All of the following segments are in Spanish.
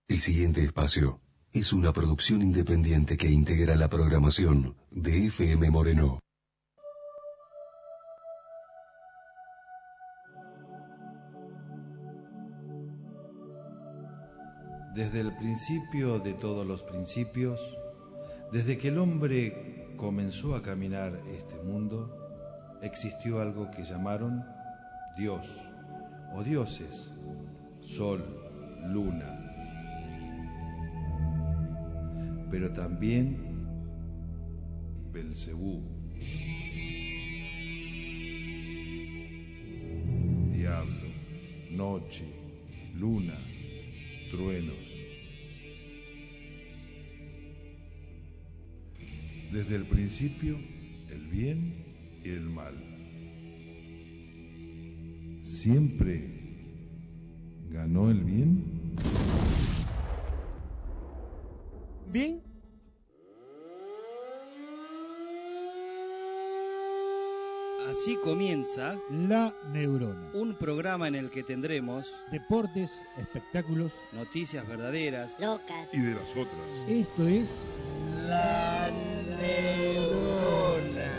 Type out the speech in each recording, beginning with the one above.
El siguiente espacio es una producción independiente que integra la programación de FM Moreno. Desde el principio de todos los principios, desde que el hombre comenzó a caminar este mundo, existió algo que llamaron Dios o dioses, sol, luna, pero también Belcebú, diablo, noche, luna, truenos. Desde el principio, el bien y el mal. ¿Siempre ganó el bien? Bien. Así comienza La Neurona, un programa en el que tendremos deportes, espectáculos, noticias verdaderas, locas Y de las otras. esto es La Neurona.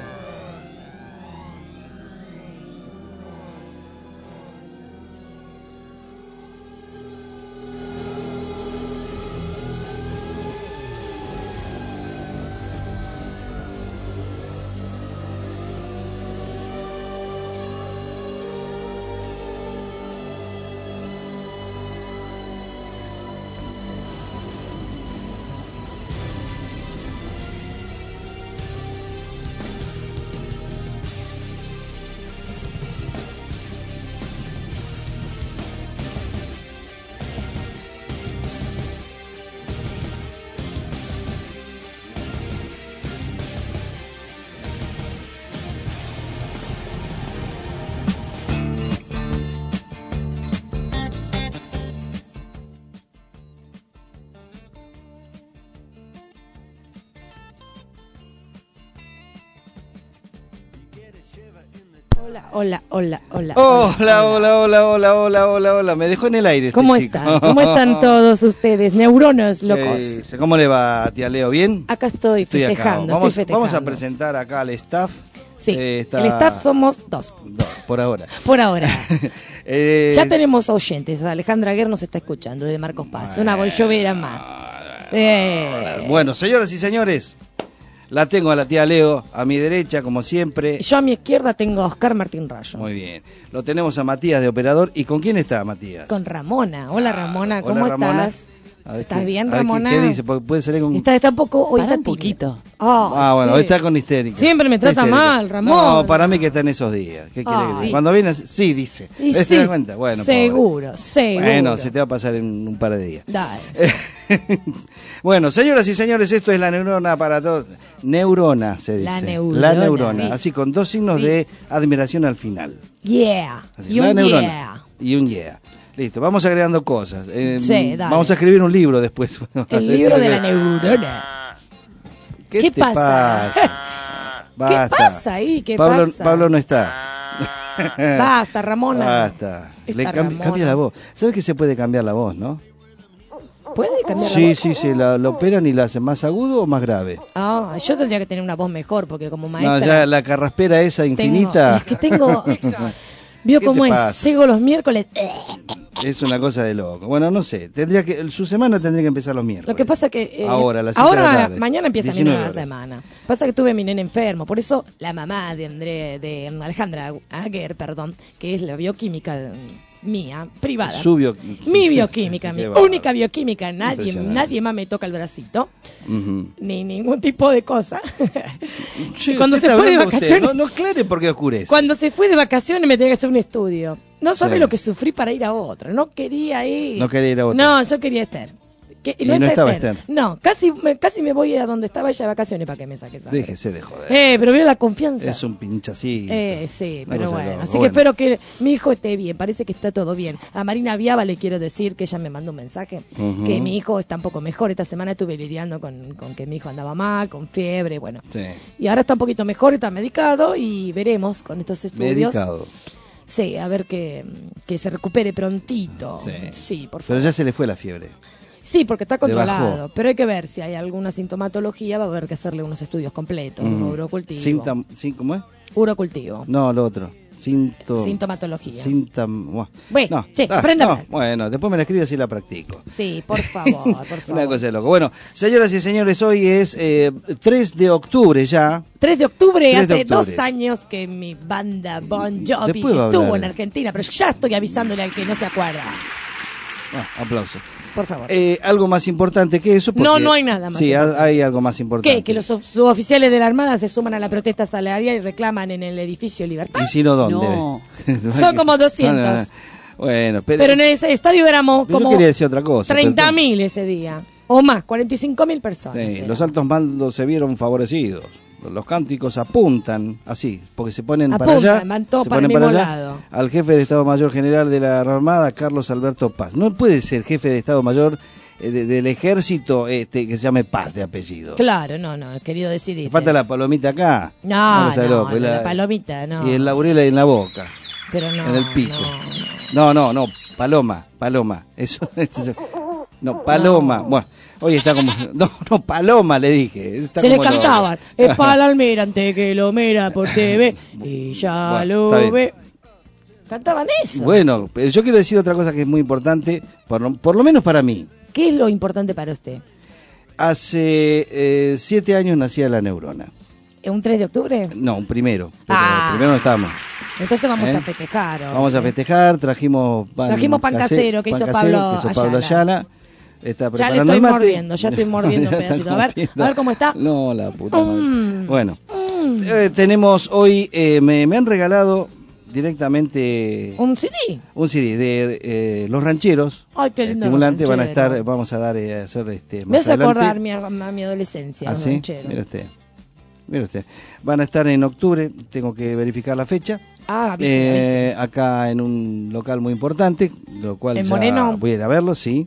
Hola. Hola. Me dejó en el aire este ¿Cómo chico. están? ¿Cómo están todos ustedes? Neuronas locos. ¿Cómo le va, tía Leo? ¿Bien? Acá estoy festejando. Acá. estoy festejando. Vamos a presentar acá al staff. Sí, el staff somos dos. Por ahora. Por ahora. Ya tenemos oyentes. Alejandra Guerra nos está escuchando de Marcos Paz. Una bollovera más. Bueno, señoras y señores, la tengo a la tía Leo a mi derecha, como siempre. Yo a mi izquierda tengo a Oscar Martín Rayo. Muy bien. Lo tenemos a Matías de operador. ¿Y con quién está Matías? Con Ramona. Hola Ramona, ¿cómo Hola, Ramona. estás? A ver ¿Estás qué- bien, a ver Ramona? ¿Qué dice? Porque puede salir con... Está un poco, hoy Para está un poquito. Bueno, sí. hoy está con histérica. Siempre me Está trata histérica. mal, Ramona. No, para mí que está en esos días. ¿Qué quiere que Ay. diga? Cuando viene, sí, dice. Y ¿Se sí, da cuenta? Bueno, seguro. pobre. Bueno, se te va a pasar en un par de días. Dale. Bueno, señoras y señores, esto es la neurona para todos. Neurona se dice. La neurona, La neurona. sí. Así con dos signos Sí. de admiración al final. Yeah. Así, Y la un neurona. yeah. Y un yeah. Listo, vamos agregando cosas. Sí, dale. Vamos a escribir un libro después. El libro de la neurona. ¿Qué ¿Qué te pasa? Basta. ¿Qué pasa ahí? ¿Qué Pablo, pasa? Pablo no está. Basta, Ramona. Basta. Esta Cambia Ramona. la voz. ¿Sabes que se puede cambiar la voz, no? ¿Puede cambiar Sí, la voz? sí, lo operan y la hacen más agudo o más grave. Ah, yo tendría que tener una voz mejor porque como No, maestra... ya la carraspera esa infinita. Es que tengo... ¿Vio ¿Qué cómo te es? pasa? Llego los miércoles... Es una cosa de loco. Bueno, no sé. Su semana tendría que empezar los miércoles. Lo que pasa que... Ahora, a las 7 de la tarde. Mañana empieza mi 19 nueva horas. semana. Pasa que tuve a mi nene enfermo. Por eso la mamá de Alejandra Aguer, que es la bioquímica mía, privada. Mi bioquímica, mi Qué bárbaro. única bioquímica. Impresionante. Nadie más me toca el bracito. Ujú. Ni ningún tipo de cosa. Che, Cuando ¿usted se está fue de hablando usted? vacaciones... No aclare por qué oscurece. Cuando se fue de vacaciones me tenía que hacer un estudio. No sabe Sí. lo que sufrí para ir a otro. No quería ir. No quería ir a otro. No, yo quería estar. Y no está estaba Esther. Esther. No, casi me voy a donde estaba ella de vacaciones para que me saque sangre. Déjese de joder. Pero veo la confianza. Es un pinchacito. Sí, Una pero cosa bueno. loca. Así que espero que mi hijo esté bien. Parece que está todo bien. A Marina Viaba le quiero decir que ella me mandó un mensaje. Ujú. Que mi hijo está un poco mejor. Esta semana estuve lidiando con que mi hijo andaba mal, con fiebre, bueno. Sí. Y ahora está un poquito mejor, está medicado y veremos con estos estudios. Medicado. Sí, a ver que se recupere prontito. Sí. Sí, por favor. Pero ya se le fue la fiebre. Sí, porque está Le controlado, bajó. pero hay que ver si hay alguna sintomatología, va a haber que hacerle unos estudios completos, urocultivo. ¿Cómo es? Urocultivo. No, lo otro. Sintomatología. Bueno, Bueno, sí, aprenda a hablar. bueno, después me la escribo y así la practico. Sí, por favor, por favor. Una cosa de loco. Bueno, señoras y señores, hoy es 3 de octubre ya. 3 de octubre, 3 de hace octubre. 2 años que mi banda Bon Jovi Después va a estuvo hablar. en Argentina, pero ya estoy avisándole al que no se acuerda. Aplauso. Por favor. Algo más importante que eso. Porque, No hay nada más Sí, importante. hay algo más importante. ¿Qué? Que los suboficiales de la Armada se suman a la protesta salarial y reclaman en el edificio Libertad. ¿Y si no, dónde? No. Son como 200. Bueno, Pero en ese estadio éramos yo como quería decir otra cosa. 30.000 ese día. O más, 45.000 personas. Sí, eran. los altos mandos se vieron favorecidos. Los cánticos apuntan así, porque se ponen para allá, van todos se para el ponen mismo allá, lado. al jefe de Estado Mayor General de la Armada, Carlos Alberto Paz. No puede ser jefe de Estado Mayor del Ejército que se llame Paz de apellido. Claro, no, querido decidir. Le falta la palomita acá. No, sea loco, y la palomita, no. Y el laurel en la boca, Pero no, en el pico. No, paloma. Eso. No, paloma. Bueno, hoy está como... No, paloma, le dije. Está se le como cantaban. Es para el almirante que lo mira por TV y ya Bueno, está lo bien. ve. Cantaban eso. Bueno, pero yo quiero decir otra cosa que es muy importante, por lo menos para mí. ¿Qué es lo importante para usted? Hace 7 años nacía la neurona. ¿Un 3 de octubre? No, un primero. Pero Ah. primero no estábamos. Entonces vamos ¿Eh? a festejar. hoy. Vamos a festejar, trajimos pan casero que hizo Pablo Ayala. Está Ya le preparando estoy el mate. mordiendo, ya estoy mordiendo un Ya está pedacito. A ver cómo está. No, la puta madre. Bueno, tenemos hoy, me han regalado directamente ¿Un CD? un CD de Los Rancheros. Ay, qué lindo. Estimulante, Los van a Rancheros. estar, vamos a dar, hacer Me más hace adelante. acordar a mi adolescencia. ¿Ah, los sí? rancheros. Mire usted. Van a estar en octubre, tengo que verificar la fecha. Ah, viste. Acá en un local muy importante, lo cual ¿En ya Moreno? voy a ir a verlo, sí.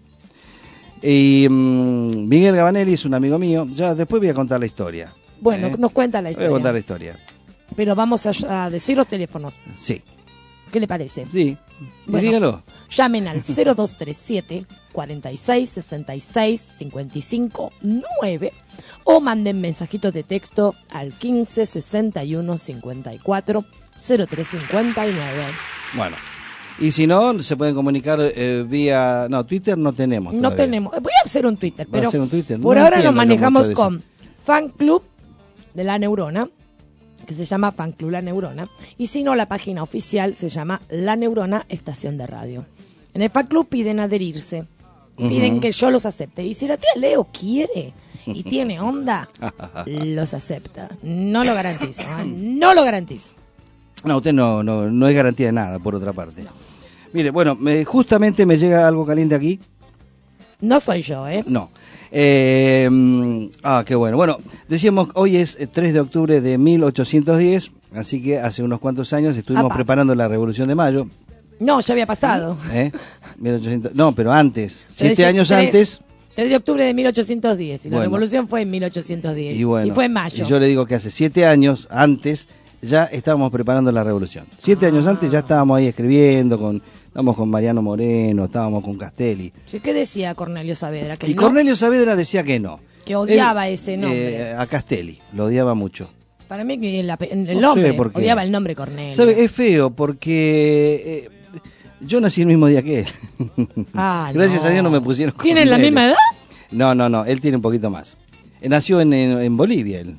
Y Miguel Gabanelli es un amigo mío, ya después voy a contar la historia. Bueno, nos cuenta la Voy a historia. contar la historia. Pero vamos a decir los teléfonos. Sí, ¿Qué le parece? sí. Y Bueno. dígalo. Llamen al 0237 46 66 55 9 o manden mensajitos de texto al 15 61 54 0359. Bueno. Y si no, se pueden comunicar vía... No, Twitter no tenemos No todavía. tenemos. Voy a hacer un Twitter, ¿Va a pero hacer un Twitter? por No ahora nos entiendo yo manejamos mucho de eso. con Fan Club de la Neurona, que se llama Fan Club La Neurona, y si no, la página oficial se llama La Neurona Estación de Radio. En el Fan Club piden adherirse, piden que yo los acepte, y si la tía Leo quiere y tiene onda, los acepta. No lo garantizo, no lo garantizo. No, usted no es garantía de nada, por otra parte. Mire, bueno, justamente me llega algo caliente aquí. No soy yo, ¿eh? No. Qué bueno. Bueno, decíamos, hoy es 3 de octubre de 1810, así que hace unos cuantos años estuvimos Apa. preparando la Revolución de Mayo. No, ya había pasado. 1800, no, pero antes, Pero 7 años tres- antes. 3 de octubre de 1810, y la Bueno. revolución fue en 1810. Y bueno, fue en mayo. y yo le digo que hace 7 años antes ya estábamos preparando la revolución. 7 años antes ya estábamos ahí escribiendo, estábamos con Mariano Moreno, estábamos con Castelli. Sí, ¿qué decía Cornelio Saavedra? Que Y no, Cornelio Saavedra decía que no. que odiaba ese nombre. A Castelli, lo odiaba mucho. Para mí que el No nombre, sé por qué. odiaba el nombre Cornelio. ¿Sabe? Es feo porque yo nací el mismo día que él. Ah, Gracias no. a Dios no me pusieron ¿Tienen la Cornelio. misma edad? No, él tiene un poquito más. Nació en Bolivia él.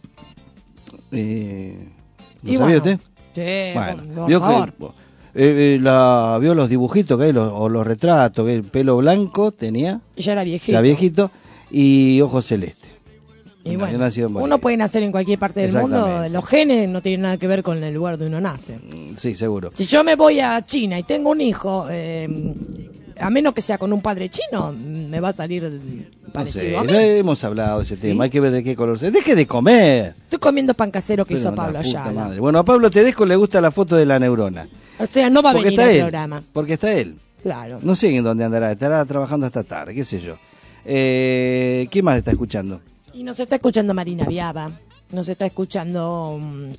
¿Lo Y sabía bueno, usted? Sí, Bueno, por vio favor. vio los dibujitos que hay, o los retratos, que el pelo blanco tenía, Ya era viejito. ya viejito, y ojos celestes. Y No, bueno, yo nací en Bolivia. uno puede nacer en cualquier parte del mundo. Exactamente. Los genes no tienen nada que ver con el lugar donde uno nace. Sí, seguro. Si yo me voy a China y tengo un hijo, a menos que sea con un padre chino, me va a salir No parecido sé, a mí. ya hemos hablado de ese ¿Sí? tema, hay que ver de qué color se... ¡Deje de comer! Estoy comiendo pan casero que Pero hizo la Pablo puta Ayala. madre. Bueno, a Pablo Tedesco le gusta la foto de la neurona. O sea, no va a Porque venir está al él. programa. Porque está él. Claro. No sé en dónde andará, estará trabajando hasta tarde, qué sé yo. ¿Quién más está escuchando? Y nos está escuchando Marina Viaba, nos está escuchando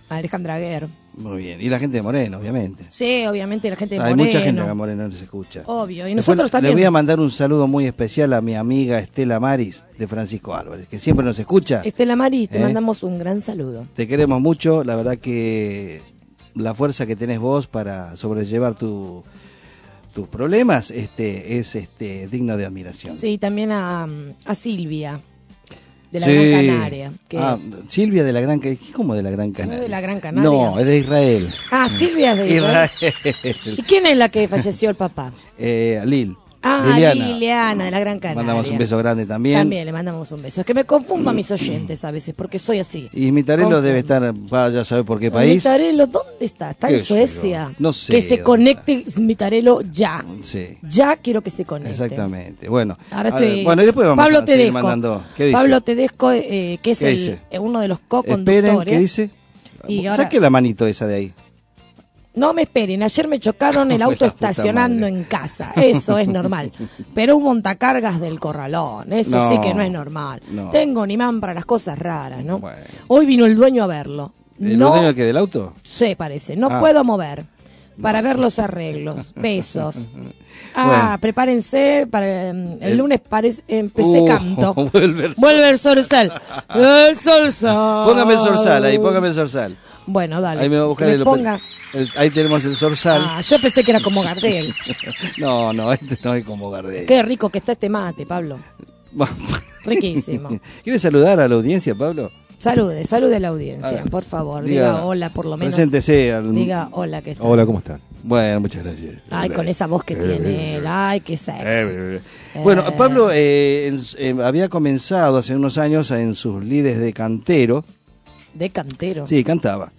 Alejandra Guerra. Muy bien. Y la gente de Moreno, obviamente. Sí, obviamente la gente de Hay Moreno. mucha gente acá en Moreno que se escucha. Obvio, y Después nosotros también. Le voy a mandar un saludo muy especial a mi amiga Estela Maris de Francisco Álvarez, que siempre nos escucha. Estela Maris, te ¿Eh? mandamos un gran saludo. Te queremos mucho, la verdad que la fuerza que tenés vos para sobrellevar tus problemas es digno de admiración. Sí, también a Silvia, de la Sí. Gran Canaria. Que... Silvia de la Gran Canaria. ¿Cómo de la Gran Canaria? ¿No de la Gran Canaria? No, es de Israel. Silvia de Israel. ¿Y quién es la que falleció el papá? Lil. Liliana, de la Gran Canaria. Mandamos un beso grande también. También le mandamos un beso. Es que me confundo a mis oyentes a veces, porque soy así. Y Mitarello debe estar, ya sabe por qué país. Mitarello, ¿dónde está? ¿Está en Suecia? No sé. Que se conecte Mitarello ya. Sí. Ya quiero que se conecte. Exactamente. Bueno, Ahora bueno, y después vamos Pablo a seguir Tedesco. mandando. ¿Qué dice? Pablo Tedesco, que es ¿Qué dice? uno de los co-conductores. Esperen, ¿qué dice? Y ahora- Saque la manito esa de ahí. No me esperen, ayer me chocaron el La auto puta estacionando madre. en casa, eso es normal. Pero un montacargas del corralón, eso No, sí que no es normal. no. Tengo un imán para las cosas raras, ¿no? Bueno. Hoy vino el dueño a verlo. ¿El No dueño que del auto? sé, parece, no Ah. puedo mover para ver los arreglos, besos. Bueno. Prepárense para el lunes empecé canto. Vuelve el Zorzal. El Zorzal. Póngame el zorzal ahí, póngame el zorzal. Bueno, dale. Ahí me va a buscar Que el, me ponga... ahí tenemos el zorzal. Yo pensé que era como Gardel. No, este no es como Gardel. Qué rico que está este mate, Pablo. Riquísimo. ¿Quieres saludar a la audiencia, Pablo? Salude a la audiencia, A ver, por favor. diga, Diga hola, por lo menos. Preséntese. Diga hola, que está. Hola, ¿cómo están? Bueno, muchas gracias. Ay, con esa voz que tiene él. Ay, qué sexy. Bueno, Pablo había comenzado hace unos años en sus lides de cantero. De cantero. Sí, cantaba.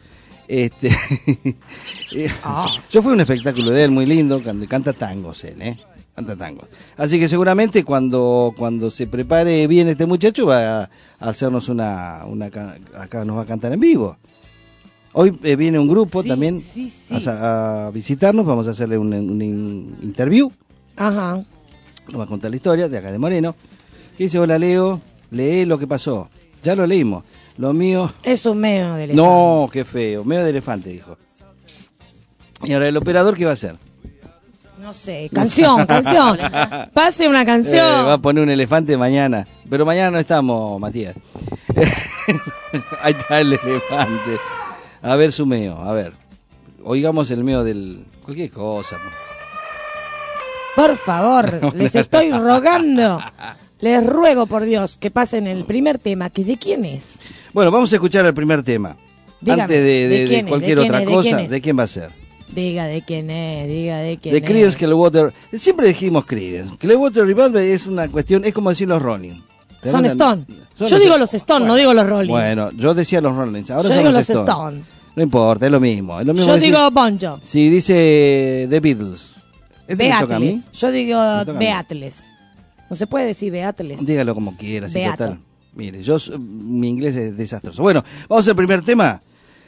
Yo fui a un espectáculo de él muy lindo, canta tangos él, canta tangos. Así que seguramente cuando se prepare bien este muchacho va a hacernos acá nos va a cantar en vivo. Hoy viene un grupo Sí, también sí. a visitarnos, vamos a hacerle un interview. Ajá. Nos va a contar la historia de acá de Moreno. Que dice, hola Leo, lee lo que pasó. Ya lo leímos. Lo mío... Es un medio de elefante. No, qué feo. Medio de elefante, dijo. Y ahora el operador, ¿qué va a hacer? No sé, canción. Pase una canción. Va a poner un elefante mañana. Pero mañana no estamos, Matías. Ahí está el elefante. A ver su meo, a ver. Oigamos el meo del... cualquier cosa. Por favor, les estoy rogando. Les ruego, por Dios, que pasen el primer tema. ¿De quién es? Bueno, vamos a escuchar el primer tema. Dígame, Antes ¿de quién es? cualquier ¿De quién otra es? ¿De cosa, quién es? ¿de quién va a ser? Diga de quién es, De Creedence Clearwater. Siempre dijimos Creedence. Clearwater Revival es una cuestión, es como decir los Rolling. Son Stone. Yo digo los Stone, no digo los Rolling. Bueno, yo decía los Rolling. Ahora Yo son digo los los Stone. Stone. No importa, es lo mismo. Yo decir- digo Bon Jovi. Si dice The Beatles. ¿Este me toca a mí? Beatles. Yo digo Me toca a mí. Beatles. No se puede decir Beatles. Dígalo como quiera, si Beato. total. Mire, mi inglés es desastroso. Bueno, vamos al primer tema.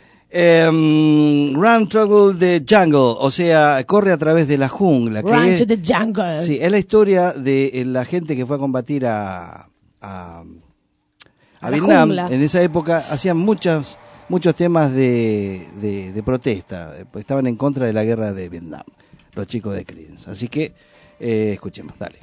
Run Through the Jungle, o sea, corre a través de la jungla. Run es, to the jungle. sí, es la historia de la gente que fue a combatir a la Vietnam. jungla. En esa época hacían muchos temas de protesta. Estaban en contra de la guerra de Vietnam, los chicos de Creedence. Así que escuchemos, dale.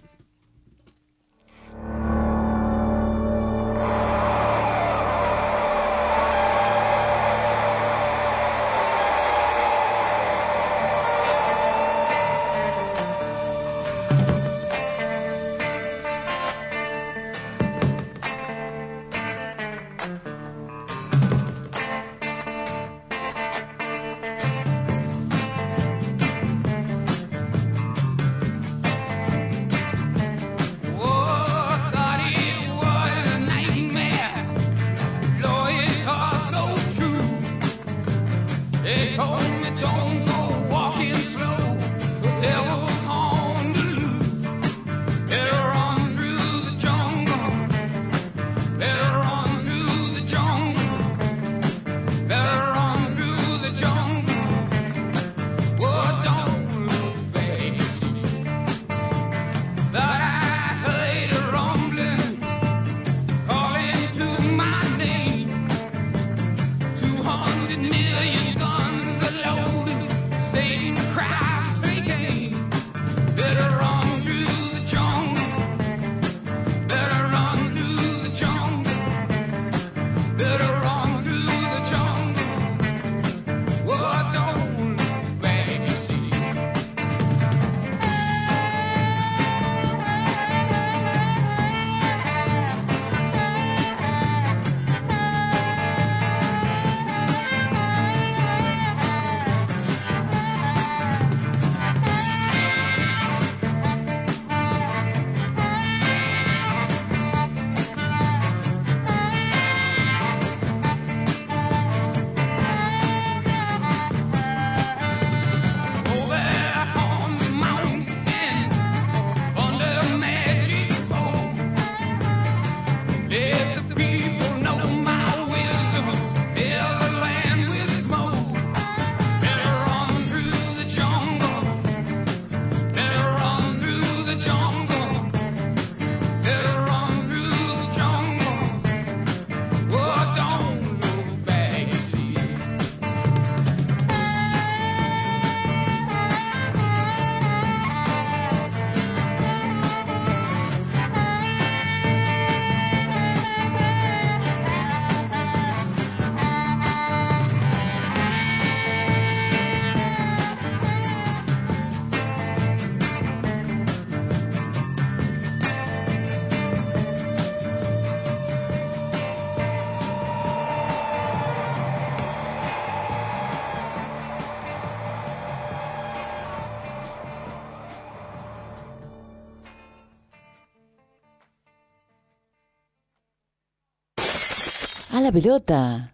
A la pelota.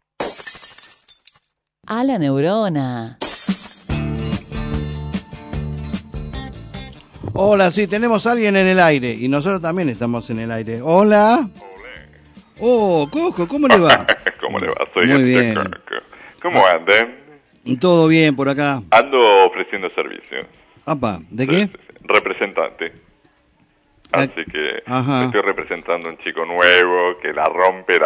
A la neurona. Hola, sí, tenemos a alguien en el aire y nosotros también estamos en el aire. Hola. Oh, Coco, ¿cómo le va? ¿Cómo le va? Soy Muy el bien. Coco. ¿Cómo andan? Todo bien por acá. Ando ofreciendo servicios. Apa, ¿de qué? Representante. Así que Ajá. estoy representando a un chico nuevo que la rompe.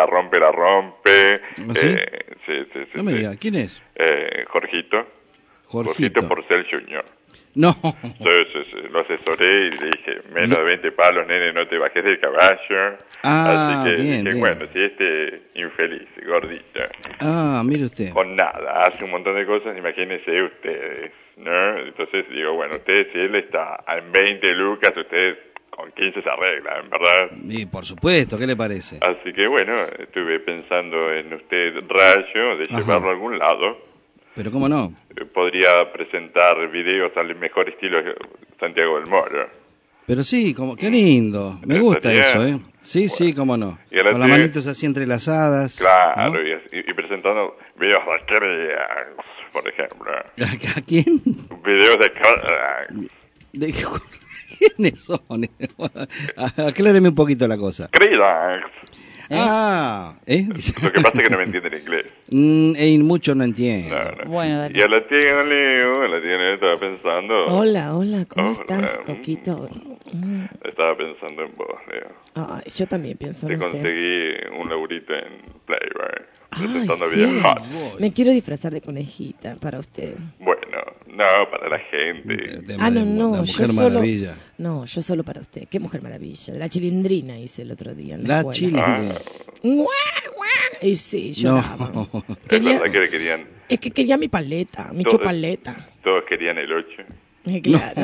¿Sí? Sí. No me diga, ¿quién es? Jorgito. Jorgito. Porcel Jr. No. Sí. Lo asesoré y le dije, menos de 20 palos, nene, no te bajes del caballo. Ah, así que bien, dije, bien. bueno, si este infeliz, gordito, Ah, mire usted. con nada, hace un montón de cosas, imagínense ustedes, ¿no? Entonces digo, bueno, ustedes, si él está en 20 lucas, ustedes con 15 se arreglan, ¿verdad? Y por supuesto, ¿qué le parece? Así que bueno, estuve pensando en usted, Rayo, de Ajá. llevarlo a algún lado. Pero cómo no. Podría presentar videos al mejor estilo Santiago del Moro. Pero sí, como qué lindo. Me gusta ¿Estaría? eso, ¿eh? Sí, Bueno. sí, cómo no. Y ahora Con las tiene- manitos así entrelazadas. Claro, ¿no? y presentando videos de cracks, por ejemplo. ¿A quién? Videos de cracks. ¿De qué- ¿Quiénes son? Acláreme un poquito la cosa. Cracks. Ah, ¿eh? Lo que pasa es que no me entienden inglés. Mucho no entiendo. No. Bueno, dale. Y a la tía Leo, estaba pensando... Hola, ¿cómo Hola. estás, Coquito? Estaba pensando en vos, Leo. Ay, yo también pienso Te en usted. conseguí un laburito en Playboy, Ay, presentando sí. videos hot. Me quiero disfrazar de conejita para usted. Bueno, no, para la gente. Ah, no, La yo Mujer solo... Maravilla. No, yo solo para usted. Qué Mujer Maravilla. De la Chilindrina hice el otro día en la La escuela. Chilindrina. ¡Guau, guau! Y sí, lloraba. No. Es Quería- verdad que querían, Es que quería mi paleta, mi Todo- chupaleta. todos querían el 8. Claro.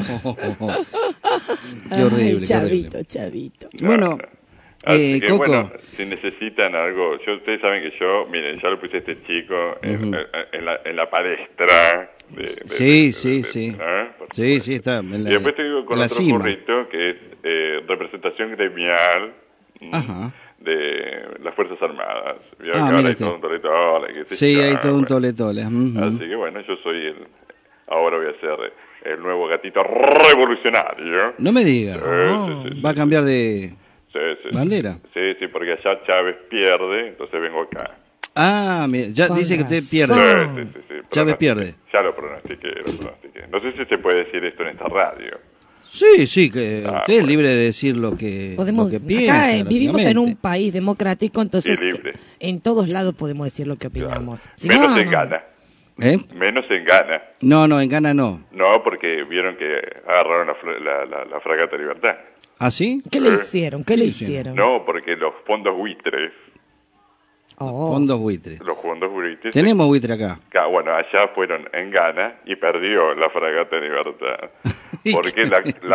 Qué horrible, Ay, qué horrible. chavito. Bueno, Así que, Coco. bueno, si necesitan algo, ustedes saben que yo, miren, ya lo puse a este chico en la palestra. Sí, sí. ¿no? Por Sí, supuesto. sí, está en la, Y después te digo con en la otro cima. burrito que es representación gremial Ajá. de las Fuerzas Armadas. Vio Ah, que ahora mire hay usted. todo un toletole, qué sé Sí, yo, hay todo un bueno. tole-tole. Ujú. Así que bueno, yo soy ahora voy a ser el nuevo gatito revolucionario. No me diga. Sí. Va a cambiar de... Sí. ¿Bandera? Sí, porque allá Chávez pierde, entonces vengo acá. Ah, mira, ya Con dice que usted razón. pierde. Sí. Chávez Pronostiqué. pierde. Ya lo pronostiqué. No sé si se puede decir esto en esta radio. Sí, que Ah, usted es bueno. libre de decir lo que, Podemos, lo que piensa. acá vivimos en un lógicamente. país democrático, entonces Y libre. en todos lados podemos decir lo que opinamos. Si Menos no, en no. Ghana. ¿Eh? Menos en Ghana. No, en Ghana no. No, porque vieron que agarraron la fragata Libertad. ¿Ah, sí? ¿Qué le hicieron? ¿Qué le hicieron? No, porque los fondos buitres, Oh. Fondos buitres. los fondos buitres... Tenemos buitre acá. Bueno, allá fueron en Ghana y perdió la fragata Libertad. Porque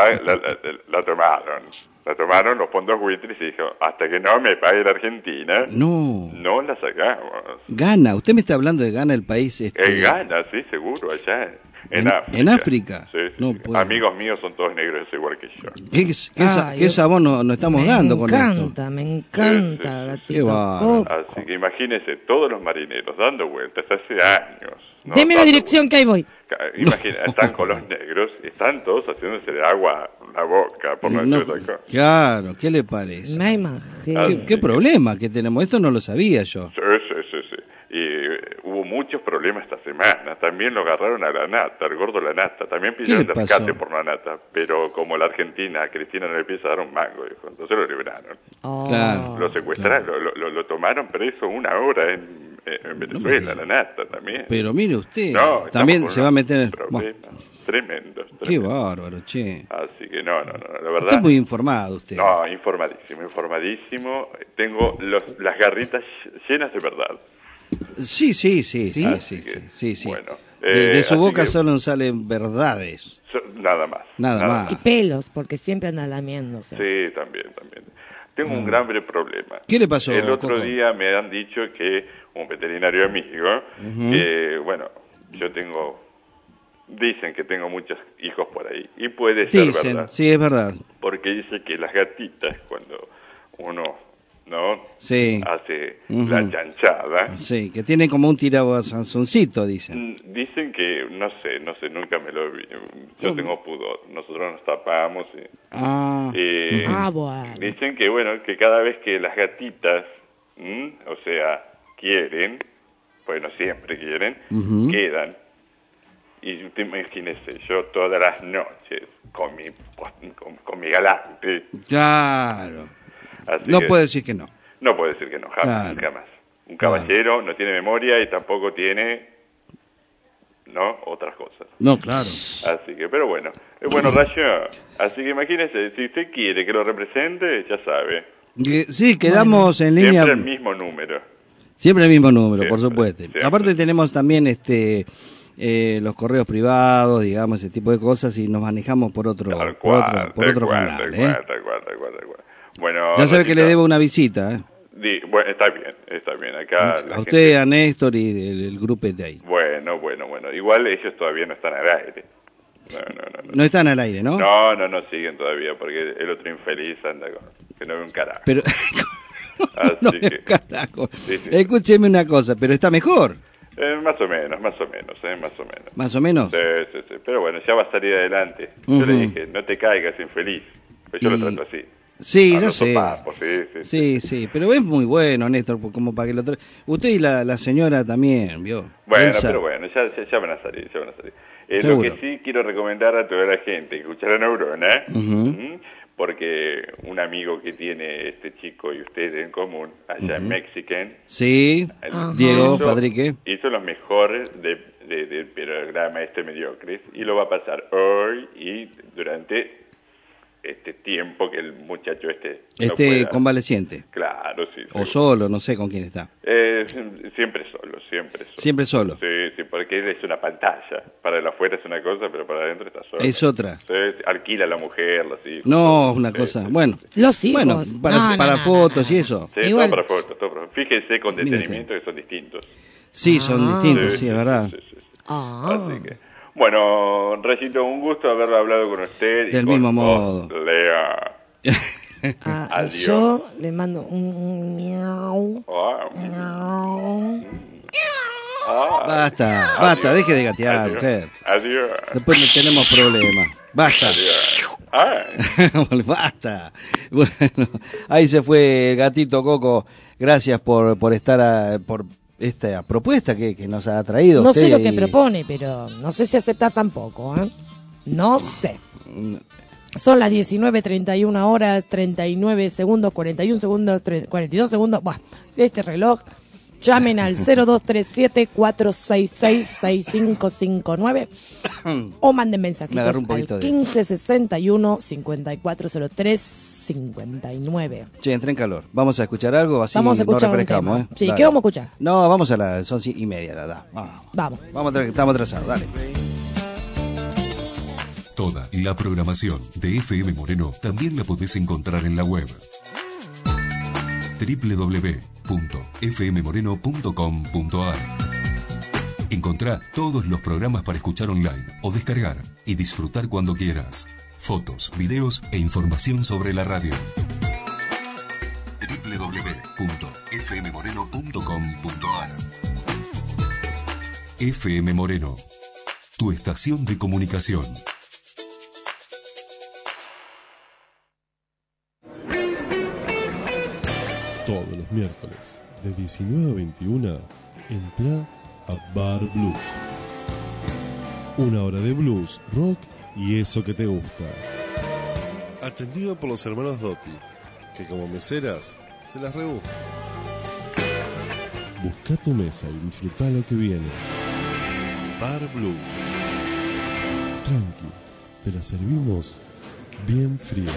la tomaron. La tomaron los fondos buitres y dijo, hasta que no me pague la Argentina, no la sacamos. Ghana, usted me está hablando de Ghana, el país... En Ghana, sí, seguro, allá en África. ¿En África? Sí. No puedo. Amigos míos son todos negros, igual que yo. ¿Qué sabor nos estamos dando con esto? Me encanta, Sí. gatito. Qué bárbaro. Coco. Así que imagínense, todos los marineros dando vueltas hace años. ¿no? Deme la Dando dirección que ahí voy. Imagina, están con los negros, están todos haciéndose de agua la boca, por no No, decir otra cosa. claro, ¿qué le parece? Me imagino. ¿Qué problema que tenemos? Esto no lo sabía yo. Sí. Y hubo muchos problemas esta semana. También lo agarraron a la nata, al gordo la nata. También pidieron le rescate pasó? por la nata. Pero como la Argentina, a Cristina no le empieza a dar un mango, dijo. Entonces lo liberaron. Oh. Claro. Lo secuestraron, lo tomaron preso una hora en Venezuela, la nata también. Pero mire usted, No, también estamos se va a meter... con problemas tremendos. Qué bárbaro, che. Así que no, la verdad... Está muy informado usted. No, informadísimo. Tengo las garritas llenas de verdad. Sí. Bueno, de su así boca que- solo salen verdades. Nada más. Nada más. Y pelos, porque siempre andan lamiéndose. Sí, también. Tengo un grave problema. ¿Qué le pasó, El otro Coco? día me han dicho que un veterinario amigo, yo tengo... Dicen que tengo muchos hijos por ahí. Y puede ser Dicen, verdad. sí, es verdad. Porque dice que las gatitas, cuando uno ¿no? Sí. Hace Ujú. la chanchada. Sí, que tiene como un tirabasanzoncito, dicen. Dicen que, no sé, nunca me lo vi. Yo tengo pudor. Nosotros nos tapamos. Ah, Bueno. Dicen que, bueno, que cada vez que las gatitas, o sea, quieren, bueno, siempre quieren, Ujú. quedan. Y usted imagínese, yo todas las noches con mi galante. claro. Así No que puedo decir que no. no puedo decir que no, jamás, Claro. jamás. Un caballero no tiene memoria y tampoco tiene, ¿no?, otras cosas. No, claro. Así que, pero bueno. Bueno, Rayo, así que imagínese, si usted quiere que lo represente, ya sabe. Sí, quedamos en línea. Siempre el mismo número. Siempre el mismo número, por Siempre, supuesto. siempre. Aparte tenemos también los correos privados, digamos, ese tipo de cosas, y nos manejamos por otro Tal por cual, otro tal canal, cual, ¿eh? tal cual. Bueno, Ya sabe que le Rayito, debo una visita, ¿eh? Bueno, está bien. Acá la A usted, gente- a Néstor y el grupo de ahí. Bueno. Igual ellos todavía no están al aire. No. No están al aire, ¿no? No siguen todavía, porque el otro infeliz anda que no ve un carajo. Pero Así no, que, carajo. Sí. Escúcheme una cosa, pero está mejor, más o menos. más o menos. Sí. Pero bueno, ya va a salir adelante. Yo le Ujú. dije, no te caigas infeliz. Pues yo lo trato así. Sí, A ya los sé. sopapos, sí. Sí, pero es muy bueno, Néstor, como para que lo usted y la señora también, ¿vio? Bueno, Elsa. pero bueno, ya van a salir. Lo Seguro. que sí quiero recomendar a toda la gente que escucha la Neurona, Ujú. porque un amigo que tiene este chico y usted en común, allá en Mexican, Sí, Ajá. Diego hizo- Fadrique. hizo lo mejor del programa Mediocres, y lo va a pasar hoy y durante este tiempo que el muchacho no pueda. Convaleciente. Claro, sí. O seguro. solo, no sé con quién está. Siempre solo. Siempre solo. Sí, porque él es una pantalla. Para el afuera es una cosa, pero para adentro está solo. Es otra. Sí, alquila a la mujer, los hijos. No, todo. una Sí, cosa. sí. Bueno, Los hijos. bueno, para fotos y eso. Sí, Igual. todo para fotos, todo para fotos. Fíjense con Mire detenimiento que son distintos. Sí, son distintos, sí, es verdad. Sí. Ah. Así que, bueno, Rayito, un gusto haber hablado con usted. y Del con mismo vos, modo. Lea. Adiós. Yo le mando un miau. Basta, Adiós. deje de gatear, Adiós. mujer. Adiós. Después no tenemos problemas. Basta. Adiós. Ay. Basta. Bueno, ahí se fue el gatito Coco. Gracias por estar por esta propuesta que nos ha traído. No sé usted lo que y- propone, pero no sé si aceptar tampoco, ¿eh? No sé. Son las 19:31 horas, 39 segundos, 41 segundos, 42 segundos. Buah, este reloj. Llamen al 0237-466-6559 o manden Me mensajitos agarró un al poquito de- 1561-5403-59. Che, entré en calor. Vamos a escuchar algo, así Vamos a escuchar no un refrescamos, tema. ¿eh? Sí, Dale. ¿qué vamos a escuchar? No, vamos son 1:30 la edad. Vamos. Estamos atrasados, dale. Toda la programación de FM Moreno también la podés encontrar en la web www.fmmoreno.com.ar. Encontrá todos los programas para escuchar online o descargar y disfrutar cuando quieras. Fotos, videos e información sobre la radio. www.fmmoreno.com.ar. FM Moreno, tu estación de comunicación. Todos los miércoles, de 19 a 21, entra a Bar Blues. Una hora de blues, rock y eso que te gusta. Atendido por los hermanos Dotti, que como meseras se las rebuscan. Busca tu mesa y disfruta lo que viene. Bar Blues. Tranqui, te la servimos bien fría.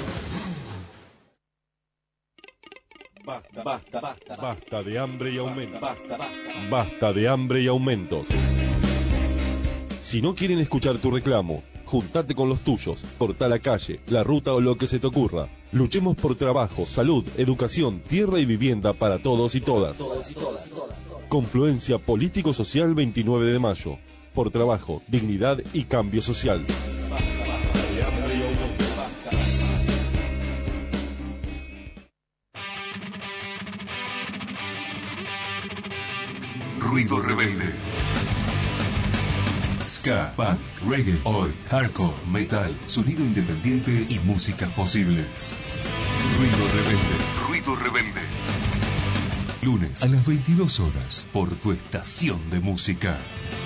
Basta de hambre y aumentos. Basta de hambre y aumentos. Si no quieren escuchar tu reclamo, juntate con los tuyos, corta la calle, la ruta o lo que se te ocurra. Luchemos por trabajo, salud, educación, tierra y vivienda para todos y todas. Confluencia Político-Social 29 de mayo. Por trabajo, dignidad y cambio social. Ruido Rebelde. Ska, punk, reggae, oi, hardcore, metal, sonido independiente y músicas posibles. Ruido Rebelde. Ruido Rebelde. Lunes a las 22 horas por tu estación de música.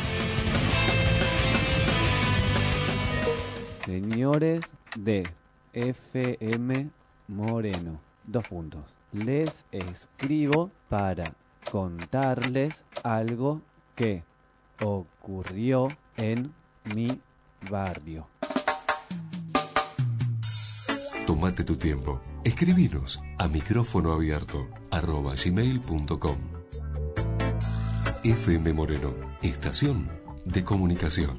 Señores de FM Moreno, les escribo para contarles algo que ocurrió en mi barrio. Tómate tu tiempo. Escribinos a micrófono abierto @gmail.com. FM Moreno, estación de comunicación.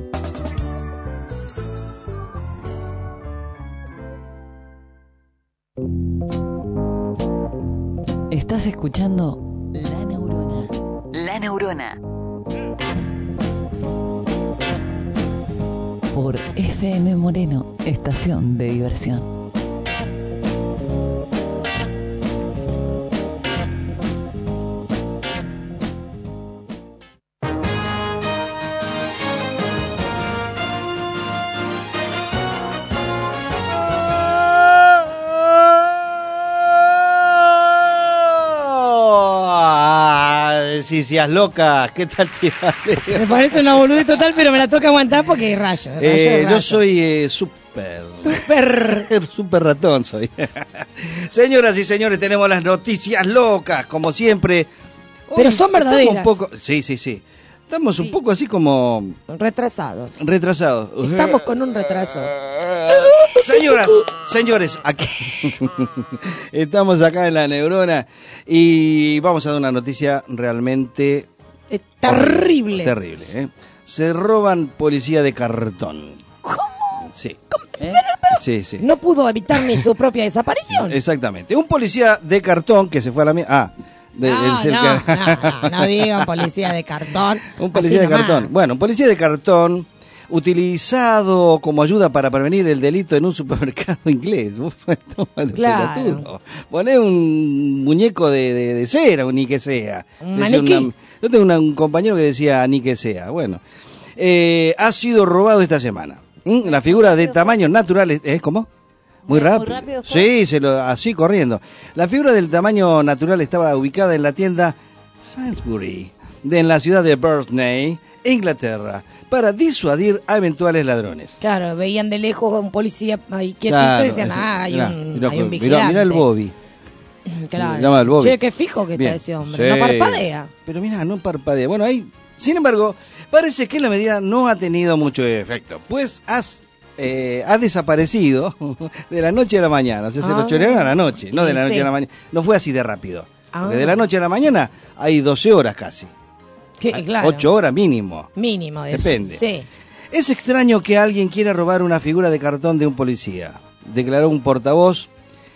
Estás escuchando La Neurona. La Neurona. Por FM Moreno, estación de diversión. Noticias locas, ¿qué tal te vale? Me parece una boludez total, pero me la toca aguantar porque hay rayo. Yo soy súper ratón soy. Señoras y señores, tenemos las noticias locas, como siempre. Hoy pero son verdaderas. Un poco, sí. Estamos un poco así como... Retrasados. Estamos con un retraso. Señoras, señores, aquí estamos acá en La Neurona y vamos a dar una noticia realmente... terrible. Terrible, ¿eh? Se roban policía de cartón. ¿Cómo? Sí. ¿Cómo? Sí. No pudo evitar ni su propia desaparición. Exactamente. Un policía de cartón que se fue a la... No digan policía de cartón. Un policía de cartón. Bueno, un policía de cartón utilizado como ayuda para prevenir el delito en un supermercado inglés. Claro. Poné un muñeco de cera, o ni que sea. Un maniquí. Yo tengo un compañero que decía ni que sea. Bueno, ha sido robado esta semana. La figura de tamaño natural... ¿Cómo? Muy rápido. Sí, así corriendo. La figura del tamaño natural estaba ubicada en la tienda Sainsbury, en la ciudad de Burnley, Inglaterra, para disuadir a eventuales ladrones. Claro, veían de lejos a un policía ahí quietito y decían, hay un vigilante. Mirá el Bobby. Claro. El Bobby. Che, qué fijo que está ese hombre. Sí. No parpadea. Pero mirá, no parpadea. Bueno, ahí, sin embargo, parece que la medida no ha tenido mucho efecto, pues ha desaparecido de la noche a la mañana. O sea, se lo chorearon a la noche, no de la noche a la mañana. No fue así de rápido. Porque de la noche a la mañana hay 12 horas casi. Claro. 8 horas mínimo. Mínimo de depende. Eso. Sí. Es extraño que alguien quiera robar una figura de cartón de un policía, declaró un portavoz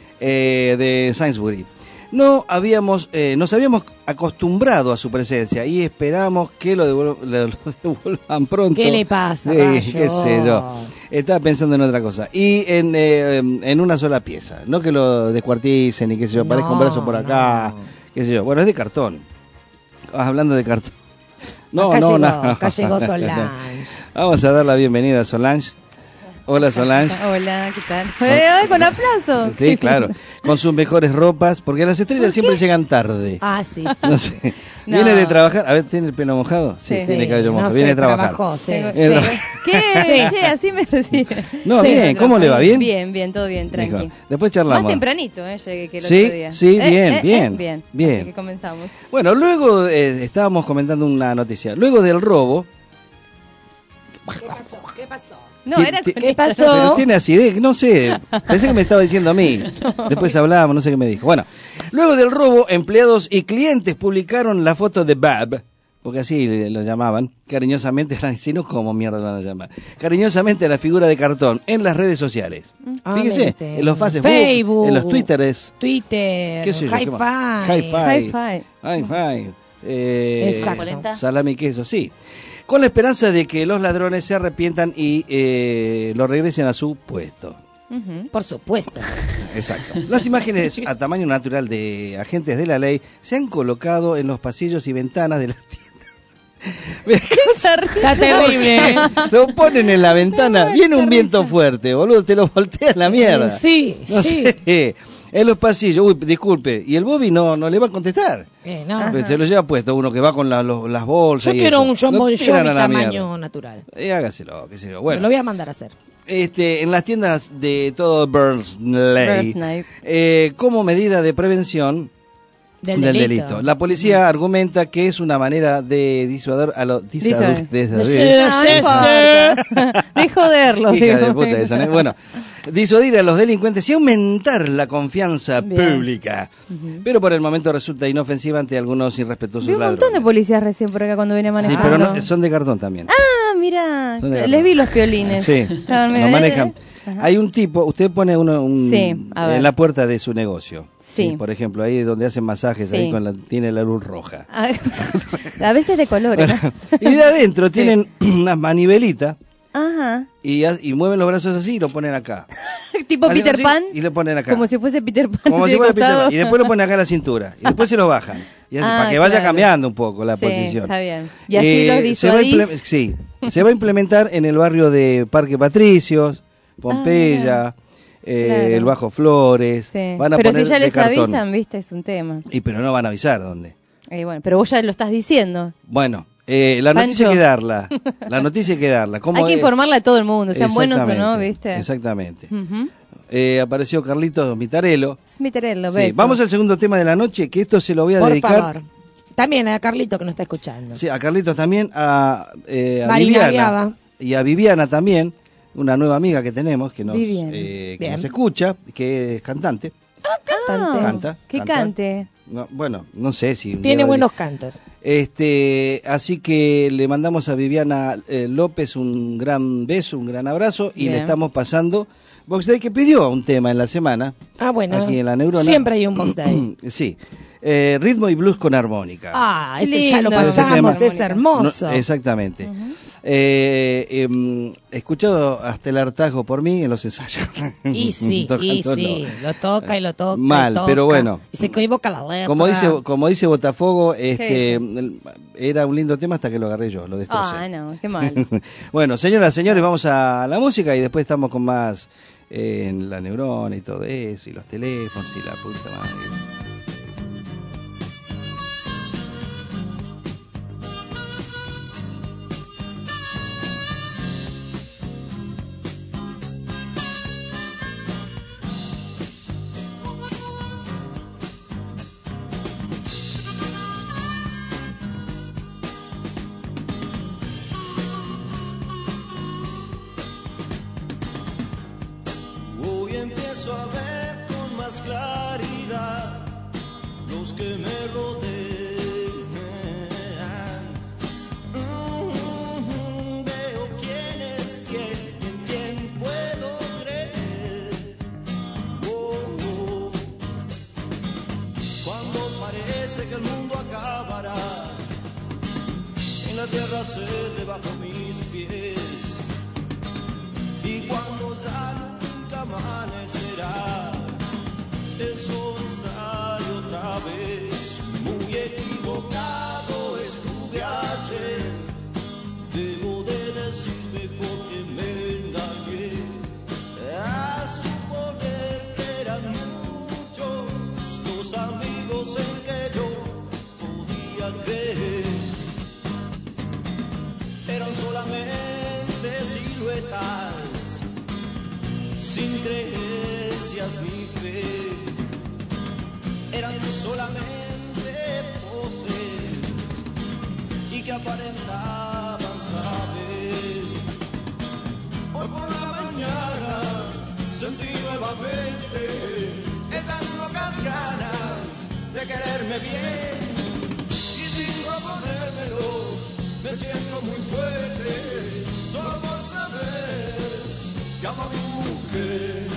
de Sainsbury. Nos habíamos acostumbrado a su presencia y esperamos que lo devuelvan pronto. ¿Qué le pasa? Qué sé yo. Estaba pensando en otra cosa. Y en una sola pieza. No que lo descuarticen y qué sé yo, parezca un brazo por acá, qué sé yo. Bueno, es de cartón. Hablando de cartón. Acá llegó Solange. Vamos a dar la bienvenida a Solange. Hola Solange. Hola, ¿qué tal? Con aplausos. Sí, claro. Con sus mejores ropas, porque las estrellas siempre llegan tarde. Ah, sí. No sé. No. Viene de trabajar. A ver, ¿tiene el pelo mojado? Sí, tiene el cabello mojado. Viene de trabajar. ¿Qué? Che, así me recibe. No, bien. ¿Cómo le va? ¿Bien? Bien, todo bien, tranqui. Después charlamos. Más tempranito, llegué que el otro día. Sí, bien. Así que comenzamos. Bueno, luego estábamos comentando una noticia. Luego del robo... ¿Qué pasó? No, ¿Qué pasó? Pero tiene acidez, no sé, pensé que me estaba diciendo a mí. Después hablábamos, no sé qué me dijo. Bueno, luego del robo, empleados y clientes publicaron la foto de Bab, porque así lo llamaban, cariñosamente, si no, ¿cómo mierda van a llamar? Cariñosamente la figura de cartón en las redes sociales. Fíjense, en los Facebook, en los Twitter, qué sé yo, Hi-Fi. Exacto. Salami y queso, sí. Con la esperanza de que los ladrones se arrepientan y lo regresen a su puesto. Por supuesto. Exacto. Las imágenes a tamaño natural de agentes de la ley se han colocado en los pasillos y ventanas de las tiendas Está terrible. Lo ponen en la ventana, viene un viento fuerte, boludo, te lo voltea a la mierda. Sí, no sí. sé, en los pasillos, uy, disculpe, y el Bobby no le va a contestar. No. Se lo lleva puesto uno que va con las bolsas. Yo y quiero eso. un John Lo Bon tiran Jovi a la tamaño mierda. natural. Hágaselo, qué sé yo. Pero Bueno, lo voy a mandar a hacer. en las tiendas de todo Burnsley, como medida de prevención del delito. La policía argumenta que es una manera de disuadir a los de joderlos. Hija de puta esa, ¿no? Bueno, disuadir a los delincuentes y aumentar la confianza pública. Pero por el momento resulta inofensiva ante algunos irrespetuosos Vi un ladrones. montón de policías recién por acá cuando vine manejando. Sí, pero son de cartón también. Ah, mira, Son de les vi los piolines. Sí, Estaban lo medio- manejan. Ajá. Hay un tipo, usted pone Sí, a ver. en la puerta de su negocio. Sí. Por ejemplo, ahí donde hacen masajes, Sí. ahí tiene la luz roja. A veces de colores. ¿no? Y de adentro tienen unas manivelitas Ajá. y mueven los brazos así y lo ponen acá. Tipo Hacen Peter así Pan. y lo ponen acá. Como si fuese Peter Pan. Como de si fuera Peter costado. Pan. Y después lo ponen acá en la cintura. Y después se lo bajan. Y así, para que vaya claro. cambiando un poco la Sí, posición. está bien. Y así los se va a disuadís. sí, se va a implementar en el barrio de Parque Patricios, Pompeya, Claro. el Bajo Flores. Sí. Van a Pero poner si ya de les cartón. avisan, viste, es un tema. Pero no van a avisar dónde. Bueno, pero vos ya lo estás diciendo. Bueno, la noticia hay Pancho. que darla. La noticia hay que darla. ¿Cómo Hay que es? informarle a todo el mundo, sean buenos o no, Exactamente, viste. Exactamente. Ujú. Apareció Carlitos Mitarello. Smiterello, Sí, beso. vamos al segundo tema de la noche, que esto se lo voy a Por dedicar. favor. También a Carlito que nos está escuchando. Sí, a Carlitos también, a Marina Viviana Viaba. y a Viviana también, una nueva amiga que tenemos que Viviana. que Bien. nos escucha, que es cantante. Cantante. Canta. Que canta. cante. No, bueno, no sé si un Tiene día va a buenos cantos. así que le mandamos a Viviana López un gran beso, un gran abrazo y Bien. le estamos pasando Box Day, que pidió un tema en la semana. Ah, bueno. Aquí en la Neurona. Siempre hay un Box Day. Sí. Ritmo y blues con armónica. Ah, Qué ese ya lo lindo. pasamos, Ese es tema- hermoso. No, exactamente. Escuchado hasta el hartazgo por mí en los ensayos. Y sí, Tocándolo. lo toca y lo toca. Mal, y toca, pero bueno. Y se equivoca la letra. Como dice Botafogo, ¿Qué era un lindo tema hasta que lo agarré yo, lo destrocé. Ah, no, qué mal. Bueno, señoras, señores, vamos a la música y después estamos con más en la neurona y todo eso, y los teléfonos y la puta madre. Hoy empiezo a ver con más claridad los que me rodean. Veo quién es quién, en quién puedo creer. Cuando parece que el mundo acabará, en la tierra cede bajo mis pies. Y cuando ya nunca amanecerá, el sol sale otra vez. Muy equivocado estuve ayer, debo de decirme por qué me engañé. A suponer que eran muchos los amigos en que yo podía creer. Eran solamente siluetas, sin creencias ni fe, eran solamente poses y que aparentaban saber. Hoy por la mañana sentí nuevamente esas locas ganas de quererme bien, y sin proponérmelo me siento muy fuerte solo por saber que amo a mi mujer.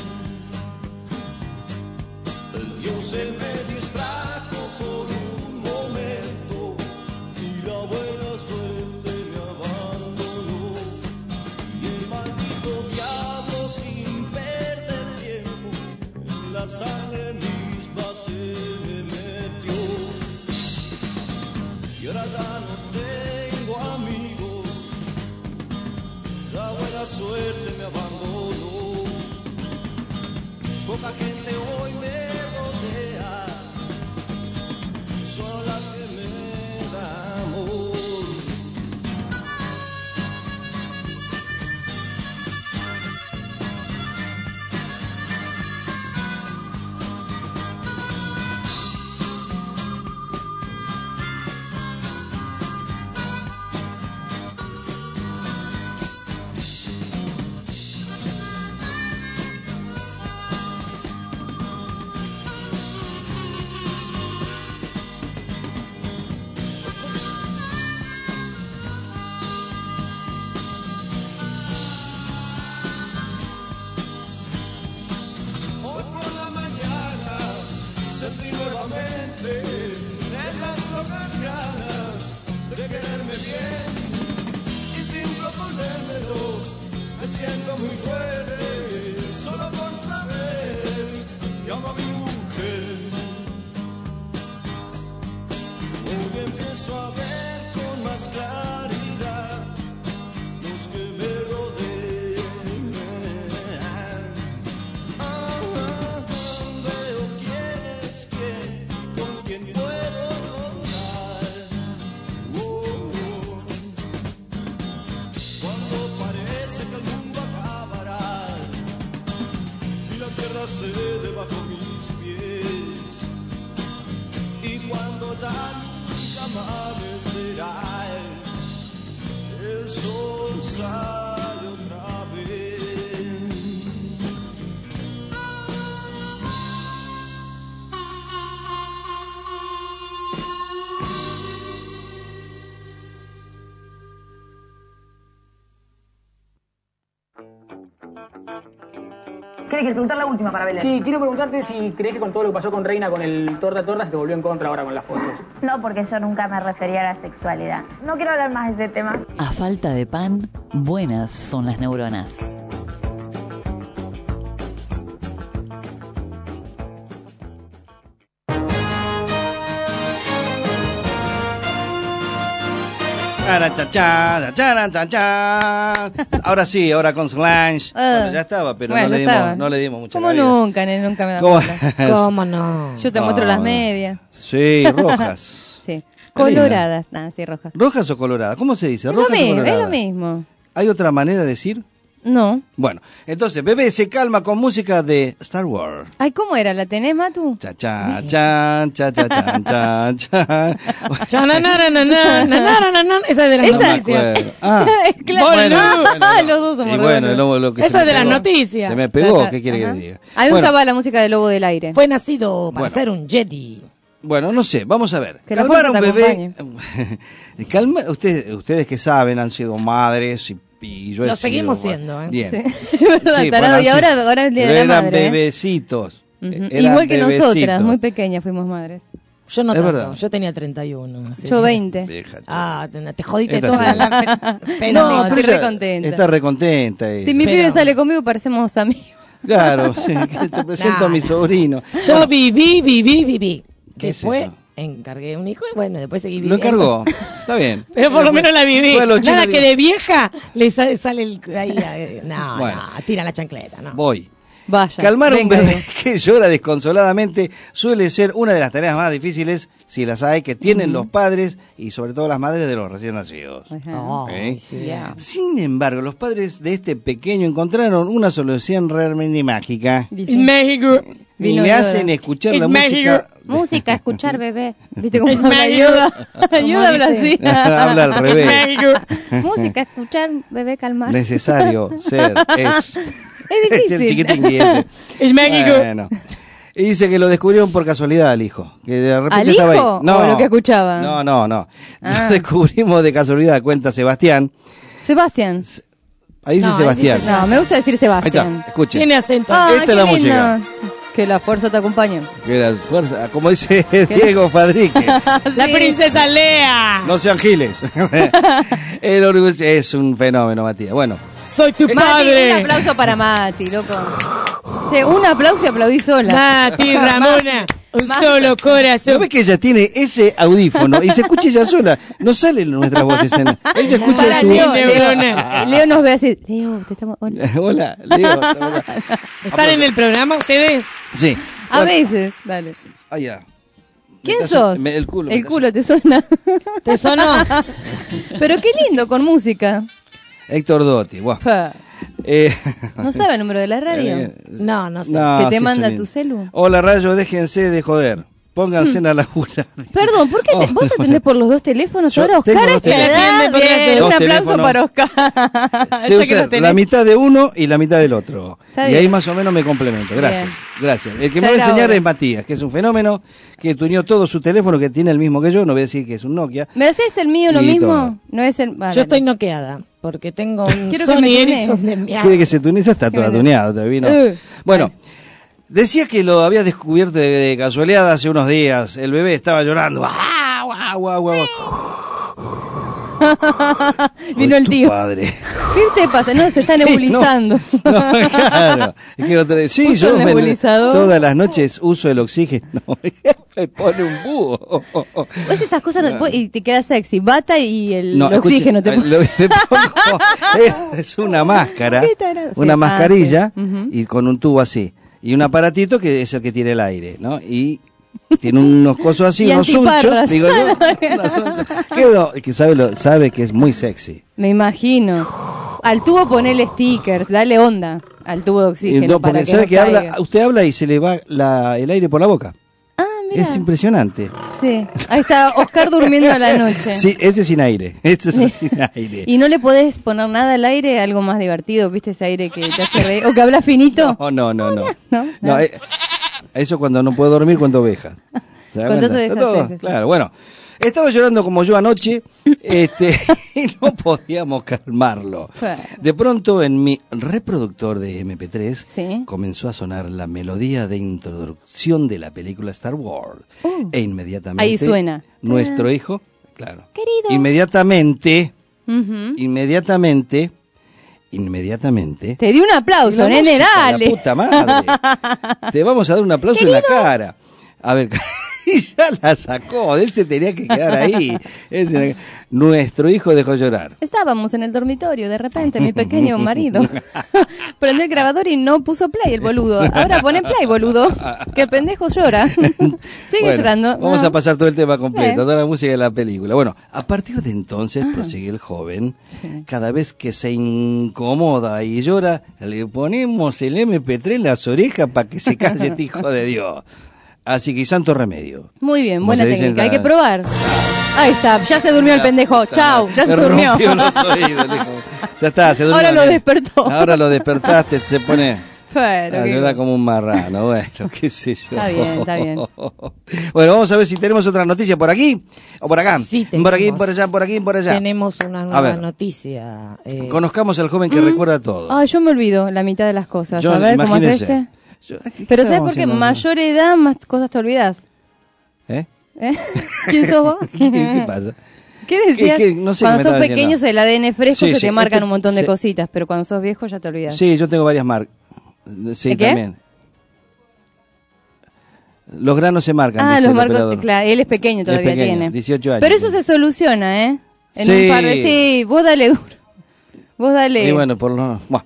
El Dios se me distrajo por un momento y la buena suerte me abandonó. Y el maldito diablo, sin perder tiempo, en la sangre misma se me metió. Y ahora ya no tengo nuevamente esas locas ganas de quererme bien. Y sin proponérmelo, me siento muy fuerte, solo por saber que amo a mi mujer. Hoy empiezo a ver con más claridad los que me rodean. Veo quién es quién, con quién puedo contar. Cuando parece que el mundo acabará y la tierra cede bajo mis pies, y cuando ya amanecerá, el sol sale otra vez. ¿Qué quieres preguntar la última para Belén? Sí, quiero preguntarte si crees que con todo lo que pasó con Reina, con el torta se te volvió en contra ahora con las fotos. No, porque yo nunca me refería a la sexualidad. No quiero hablar más de ese tema. A falta de pan, buenas son las neuronas. Ahora sí, ahora con Solange. Bueno, ya estaba, pero bueno, no le dimos mucha Como cabida. nunca, nunca me da ¿Cómo? cuenta. ¿Cómo no? Yo te muestro las medias. Sí, rojas. Sí, coloradas. Sí, rojas. ¿Rojas o coloradas? ¿Cómo se dice? Es lo ¿Rojas o mismo, coloradas? es lo mismo. ¿Hay otra manera de decir? No. Bueno, entonces, bebé se calma con música de Star Wars. Ay, ¿cómo era? ¿La tenés, Matu? Cha cha chan, cha cha chan, chan, chan. Esa es de las Esa- noticias. Ah, Claro, bueno, no. Los dos somos y bueno, rebeldes. lo que Esa se me es de las pegó. noticias. Se me pegó, Ajá, ¿qué quiere que ajá. le diga? A mí me Bueno, gustaba la música de Lobo del Aire. Fue nacido para Bueno. ser un Jedi. Bueno, no sé, vamos a ver. Que la Calmar a un fuerza te bebé. Ustedes que saben, han sido madres y yo he Lo seguimos sido, siendo, ¿eh? Bien. Sí. Verdad, Sí, tarado. bueno, Y sí. ahora es el día de Pero la eran madre. bebecitos. Ujú. Eran Igual que nosotras, bebecitos. muy pequeñas fuimos madres. Yo no Es tanto, verdad. yo tenía 31. así Yo que- 20. Fíjate. Ah, te jodiste Esta toda sí. la pena. No, pero estoy ella re contenta. Está recontenta. Si mi Pero- pibe sale conmigo parecemos amigos. Claro, sí, que te presento a mi sobrino. Yo viví. ¿Qué es Después eso? encargué un hijo y bueno, después seguí Lo viviendo. encargó. Está bien. Pero por lo menos la viví. Fue a los chicos, Nada digo, que de vieja le sale el... Ahí, no, Bueno. tira la chancleta, no. Voy. Vaya. Calmar a un venga, bebé Diego. que llora desconsoladamente suele ser una de las tareas más difíciles, si las hay, que tienen los padres y sobre todo las madres de los recién nacidos. Ajá. Ay, ¿Eh? sí. Ya. Sin embargo, los padres de este pequeño encontraron una solución realmente mágica Dice, En México. y Vino me Yoda. hacen escuchar Es la música. música, escuchar bebé. ¿Viste cómo Es habla México. ayuda? Ayuda habla así. dice? Habla al revés. México. Música, escuchar bebé, calmar. Necesario ser. Es Es el difícil. chiquitín guiente. Es México. Bueno. Y dice que lo descubrieron por casualidad al hijo. Que de repente ¿Al estaba hijo ahí. o lo que escuchaba? No. Ah. Lo descubrimos de casualidad, cuenta Sebastián. Sebastián. Ahí dice No, Sebastián. Dice- no, me gusta decir Ahí Sebastián. está, escuchen. Tiene acento. Ah, Esta qué es la lindo. música. Que la fuerza te acompañe. Que la fuerza, como dice Diego Fadrique. La Sí. princesa Lea. No sean giles. El orgullo es un fenómeno, Matías. Bueno, Soy tu Mati, padre. un aplauso para Mati, loco. Sí, un aplauso y aplaudí sola. Mati, Ramona. Un Mati. solo corazón. ¿sabes que ella tiene ese audífono y se escucha ella sola? No salen nuestras voces. Ella escucha Para su... Leo, neurona. Leo nos ve así. Leo, te estamos... Hola, Leo. ¿Están en el programa ustedes? Sí. A Bueno, veces, dale. allá. ¿Quién Me está- sos? el culo. me El está- culo te suena. ¿Te sonó? Pero qué lindo con música. Héctor Dotti. Guau. Pa. Eh, ¿No sabe el número de la radio? No, no sé. no, ¿Que te sí, manda son tu celu? Hola, Rayo, déjense de joder. Pónganse a laburar. Perdón, ¿por qué vos atendés por los dos teléfonos? Yo Ahora tengo Oscar dos es que teléfonos. da bien. Dos Un aplauso teléfonos. para Oscar. Se Ya que usa los tenés. la mitad de uno y la mitad del otro. Está Y ahí bien. más o menos me complemento. Gracias. Bien. Gracias. El que Ya me va a era enseñar hora. es Matías, que es un fenómeno, que tuneó todo su teléfono, que tiene el mismo que yo. No voy a decir que es un Nokia. ¿Me haces el mío lo Y mismo? todo. No es el... Yo estoy noqueada porque tengo un Quiero que Sony me tunee. Ericsson de mi Quiere que se tunee, ya está toda tuneada. Te vino. Bueno, Decía que lo había descubierto de casualidad hace unos días. El bebé estaba llorando. ¡Ah, guau, guau, guau! Vino el tío. Padre. ¿Qué te pasa? No, se está nebulizando. No, claro. Es que sí, ¿Puso yo el nebulizador? todas las noches uso el oxígeno. Me pone un búho. Vos esas cosas y te queda sexy. Bata y el No, oxígeno escuche, te me pongo, es una máscara, ¿Qué tarado? una Sí. mascarilla Sí. Ujú. y con un tubo así. Y un aparatito que es el que tira el aire, ¿no? Y tiene unos cosos así, Y unos antiparras. sunchos, digo yo. Unas sunchos. Que sabe que es muy sexy. Me imagino. Al tubo ponele stickers, dale onda al tubo de oxígeno. No, para porque que sabe no que caiga. usted habla y se le va el aire por la boca. Mira. Es impresionante. Sí, ahí está Oscar durmiendo a la noche. Sí, ese sin aire. Este es sin aire. ¿Y no le podés poner nada al aire, algo más divertido? ¿Viste ese aire que te hace reír? ¿O que habla finito? No. ¿No? No, eso cuando no puedo dormir, cuando ovejas. ¿Se da Cuando cuenta? ovejas, Todo, sí. Claro, bueno. Estaba llorando como yo anoche y no podíamos calmarlo. De pronto en mi reproductor de MP3 comenzó a sonar la melodía de introducción de la película Star Wars. E inmediatamente Ahí suena. nuestro hijo, claro. Querido. Inmediatamente Te di un aplauso, la nene, música, dale. la puta madre. Te vamos a dar un aplauso en la cara. A ver, y ya la sacó, él se tenía que quedar ahí. Nuestro hijo dejó llorar. Estábamos en el dormitorio, de repente mi pequeño marido prendió el grabador y no puso play el boludo. Ahora pone play, boludo, que el pendejo llora. Sigue Bueno, llorando. Vamos No. a pasar todo el tema completo, toda la música de la película. Bueno, a partir de entonces, prosigue el joven, cada vez que se incomoda y llora, le ponemos el MP3 en las orejas para que se calle este hijo de Dios. Así que santo remedio. Muy bien, Como buena se dice en técnica, hay la- que probar. Ahí está, ya se durmió el pendejo. Chau, ya se Me durmió. rompió los oídos, le dijo. Ya está, se durmió. Ahora lo despertó. Ahora lo despertaste, te pone Pero a qué llorar cosa. como un marrano. Bueno, qué sé yo. Está bien, está bien. Bueno, vamos a ver si tenemos otra noticia por aquí o por acá. Sí, por aquí, tenemos. por allá, por aquí, por allá. Tenemos una A nueva ver. noticia. Conozcamos al joven que recuerda todo. Ah, yo me olvido la mitad de las cosas. Yo, A ver, ¿cómo es imagínese. este? ¿qué Pero ¿sabes estábamos por qué? haciendo? Mayor edad, más cosas te olvidas. ¿Eh? ¿Eh? ¿Quién sos vos? ¿Qué pasa? ¿Qué decías? No sé qué Cuando me sos estaba pequeño diciendo. el ADN fresco Sí, se sí, te marcan este- un montón de sí. cositas, pero cuando sos viejo ya te olvidas. Sí, yo tengo varias marcas. Sí, ¿Qué? también. Los granos se marcan. Ah, dice los el marcos, operador. claro, él es pequeño todavía, Es pequeño, tiene. 18 años. Pero eso se soluciona, ¿eh? En Sí. un par de... Sí, vos dale duro. Vos dale. Y bueno, por lo... Buah.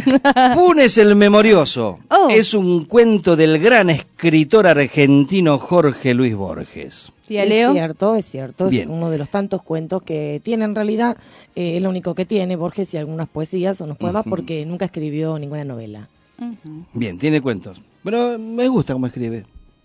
Funes el Memorioso Oh. es un cuento del gran escritor argentino Jorge Luis Borges. Tía Leo. Es cierto. Bien. Es uno de los tantos cuentos que tiene en realidad, es lo único que tiene Borges y algunas poesías o unos poemas porque nunca escribió ninguna novela. Bien, tiene cuentos. Pero me gusta cómo escribe.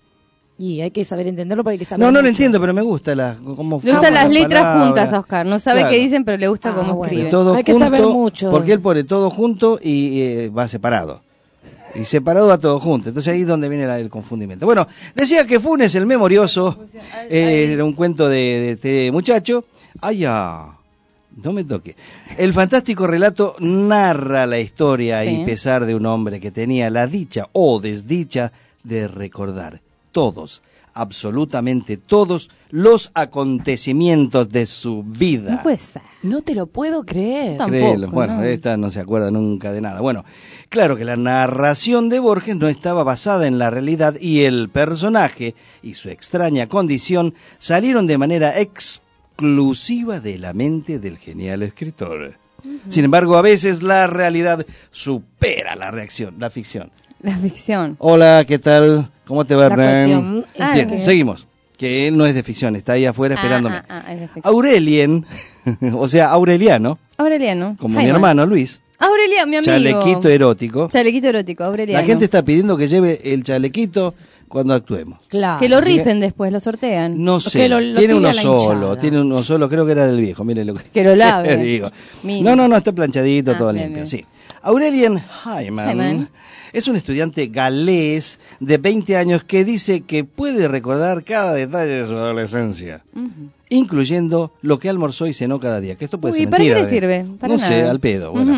Y hay que saber entenderlo porque hay que saber. No lo mucho. entiendo, pero me gusta cómo Le gustan las letras palabras. juntas a Oscar. No sabe Claro. qué dicen, pero le gusta cómo bueno. escribe. Todo Hay que junto, saber mucho. porque él pone todo junto y va separado. Y separado va todo junto. Entonces ahí es donde viene el confundimiento. Bueno, decía que Funes el Memorioso era un cuento de este muchacho. ¡Ay, ya! No me toque. El fantástico relato narra la historia Sí. y pesar de un hombre que tenía la dicha o desdicha de recordar todos, absolutamente todos, los acontecimientos de su vida. No puede ser. No te lo puedo creer. Créelo. Bueno, esta no se acuerda nunca de nada. Bueno, claro que la narración de Borges no estaba basada en la realidad y el personaje y su extraña condición salieron de manera exclusiva de la mente del genial escritor. Sin embargo, a veces la realidad supera la ficción. La ficción. Hola, ¿qué tal? ¿Cómo te va, La Hernán? cuestión Bien, es que- seguimos. Que él no es de ficción, está ahí afuera esperándome. Es de ficción. Aurelien, o sea, Aureliano, Aureliano. como Jaime. mi hermano Luis, Aureliano, mi amigo. chalequito erótico. Chalequito erótico, Aureliano. La gente está pidiendo que lleve el chalequito cuando actuemos. Claro. Que lo Así que- rifen después, lo sortean. No sé, Que lo tiene tire uno a la solo, hinchada. tiene uno solo, creo que era del viejo, mire lo Que lo lave. digo. Mínimo. No, está planchadito, Ah, todo bien, limpio, bien. sí. Aurelien Hyman Hyman. es un estudiante galés de 20 años que dice que puede recordar cada detalle de su adolescencia, incluyendo lo que almorzó y cenó cada día, que esto puede Uy, ser ¿para qué mentira. le sirve? Para no sé, nada. al pedo, bueno. Ujú.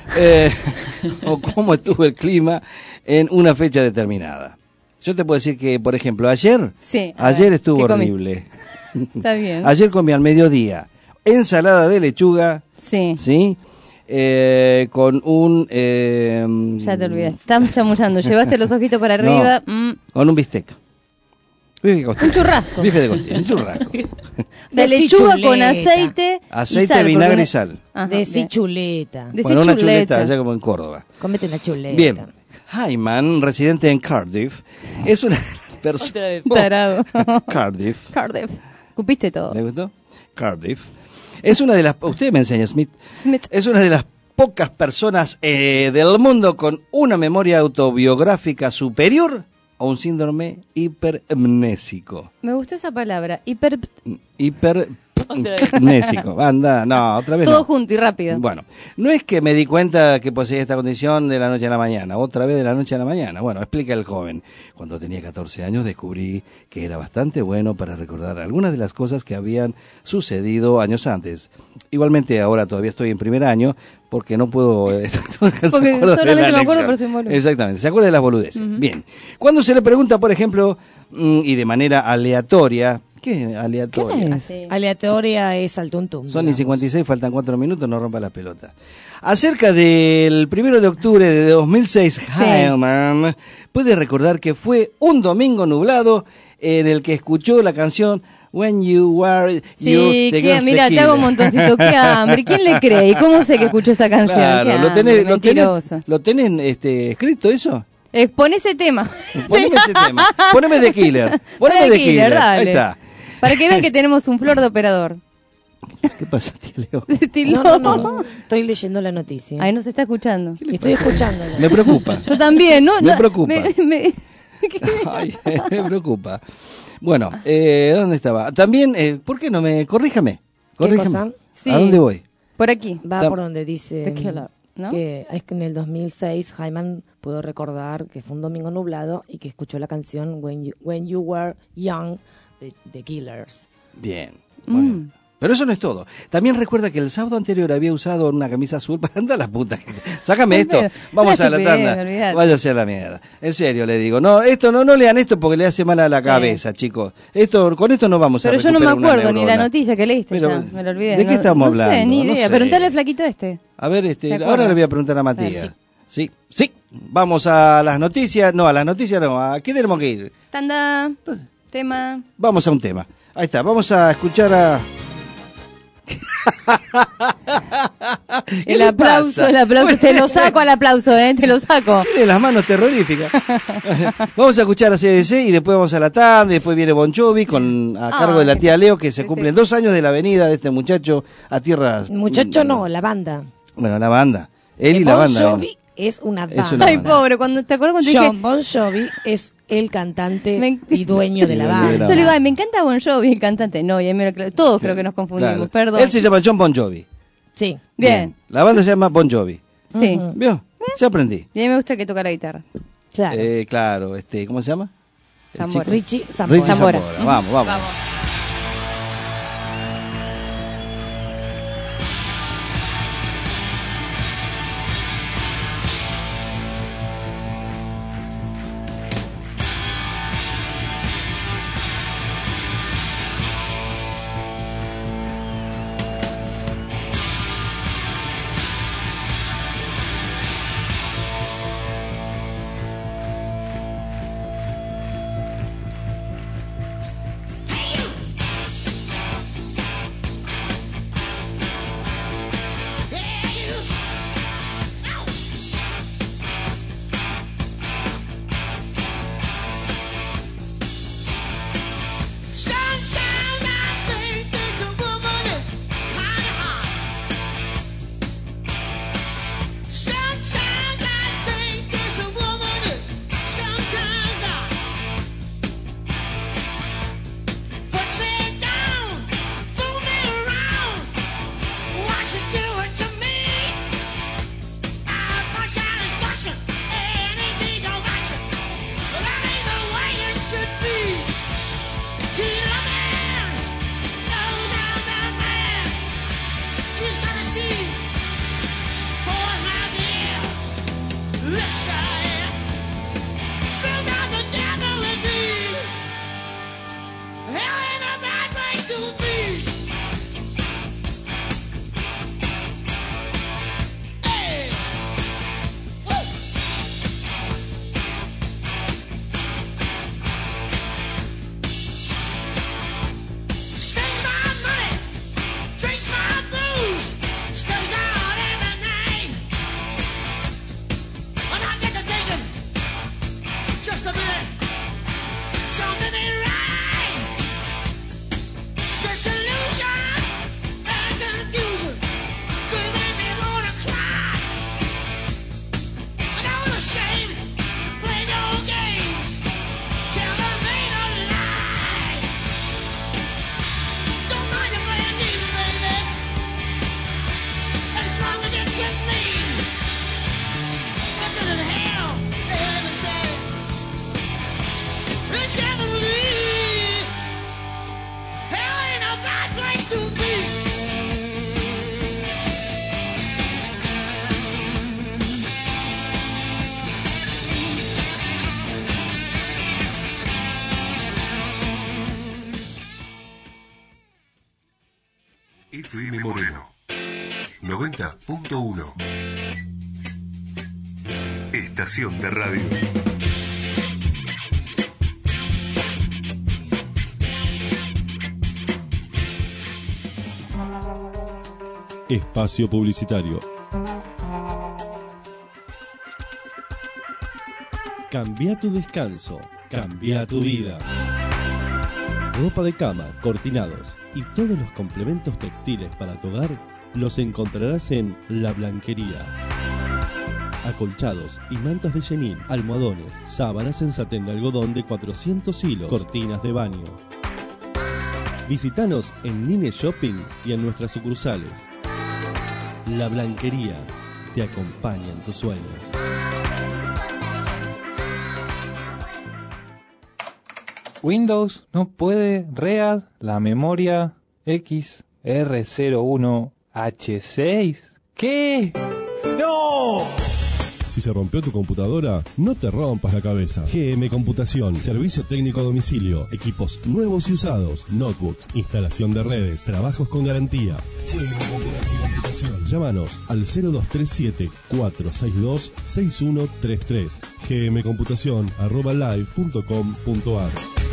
o cómo estuvo el clima en una fecha determinada. Yo te puedo decir que, por ejemplo, ayer estuvo ¿qué comí? horrible. Está bien. Ayer comí al mediodía ensalada de lechuga, ¿sí? Con un... ya te olvidé. Estás chamullando. Llevaste los ojitos para arriba. Con un bistec. Un churrasco. Bife de costilla, un churrasco. De lechuga con aceite y sal, vinagre y sal. De chuleta. Bueno, una chuleta allá como en Córdoba. Cómete una chuleta. Bien. Hyman, residente en Cardiff, es una persona... Tarado. Cardiff. Cupiste todo. ¿Le gustó? Cardiff. Es una de las... Usted me enseña, Smith. Es una de las pocas personas del mundo con una memoria autobiográfica superior a un síndrome hipermnésico. Me gustó esa palabra. Hipermnésico. Anda, no, otra vez todo no. junto y rápido. Bueno, no es que me di cuenta que poseía esta condición de la noche a la mañana, otra vez de la noche a la mañana. Bueno, explica el joven. Cuando tenía 14 años descubrí que era bastante bueno para recordar algunas de las cosas que habían sucedido años antes. Igualmente ahora todavía estoy en primer año porque no puedo... Porque solamente me acuerdo por su boludo. Exactamente, se acuerda de las boludeces. Bien, cuando se le pregunta, por ejemplo, y de manera aleatoria... ¿Qué aleatoria? Aleatoria es al tuntum. Son y 56, faltan 4 minutos, no rompa la pelota. Acerca del 1 de octubre de 2006, Hyman puede recordar que fue un domingo nublado en el que escuchó la canción When You Were Sí, mira, te hago un montoncito. Qué hambre. ¿Quién le cree? ¿Y cómo sé que escuchó esta canción? Claro, ¿lo tenés escrito eso? Pon ese tema. Poneme ese tema. Poneme The Killer. Poneme The Killer. Dale. Ahí está. Para que vean que tenemos un flor de operador. ¿Qué pasa, tía Leo? No. Estoy leyendo la noticia. Ahí nos está escuchando. Estoy escuchando. Me preocupa. Yo también, ¿no? Me preocupa. Ay, me preocupa. Bueno, ¿dónde estaba? También, ¿por qué no me... Corríjame. Sí. ¿A dónde voy? Por aquí. Va por donde dice The Killer, ¿no? que es que en el 2006 Hyman pudo recordar que fue un domingo nublado y que escuchó la canción When You Were Young de The Killers. Bien. Bueno. Pero eso no es todo. También recuerda que el sábado anterior había usado una camisa azul para andar a la puta. Sácame esto. Vamos a la tanda. Váyase a la mierda. En serio le digo. No, esto no lean esto porque le hace mal a la cabeza, chicos. Con esto no vamos a Pero yo no me recuperar acuerdo ni la noticia que leíste. Pero, ya, me lo olvidé. ¿de qué estamos hablando? No sé, ni idea. No sé. Preguntale al flaquito este. A ver, ahora le voy a preguntar a Matías. Sí. Vamos a las noticias. No, a las noticias no. ¿A qué tenemos que ir? Tanda. Tema. Vamos a un tema. Ahí está. Vamos a escuchar a... El aplauso. Te lo saco al aplauso, te lo saco. Tiene las manos terroríficas. Vamos a escuchar a CDC y después vamos a la tanda. Y después viene Bon Jovi a cargo de la tía Leo, que se cumplen 2 años de la venida de este muchacho a tierras. Muchacho no, la banda. Bueno, la banda. Él y la banda. Bon Jovi es una banda. Ay, pobre, ¿te acuerdas cuando dije? Bon Jovi es el cantante y dueño de la banda. Yo le digo, me encanta Bon Jovi, el cantante. No, y todos creo que nos confundimos, perdón. Él se llama John Bon Jovi. Sí. Bien. La banda se llama Bon Jovi. Sí. ¿Vio? Ya aprendí. Y a mí me gusta que toca la guitarra. Claro. Claro, ¿cómo se llama? Richie Zambora. Vamos. Hey! FM Moreno 90.1. Estación de radio. Espacio publicitario. Cambia tu descanso, cambia tu vida. Ropa de cama, cortinados y todos los complementos textiles para tu hogar los encontrarás en La Blanquería. Acolchados y mantas de chenil, almohadones, sábanas en satén de algodón de 400 hilos, cortinas de baño. Visítanos en Nine Shopping y en nuestras sucursales. La Blanquería te acompaña en tus sueños. Windows no puede read la memoria XR01H6. ¿Qué? ¡No! Si se rompió tu computadora, no te rompas la cabeza. GM Computación, servicio técnico a domicilio, equipos nuevos y usados, notebooks, instalación de redes, trabajos con garantía. GM Computación. Llámanos al 0237-462-6133. gmcomputación@live.com.ar.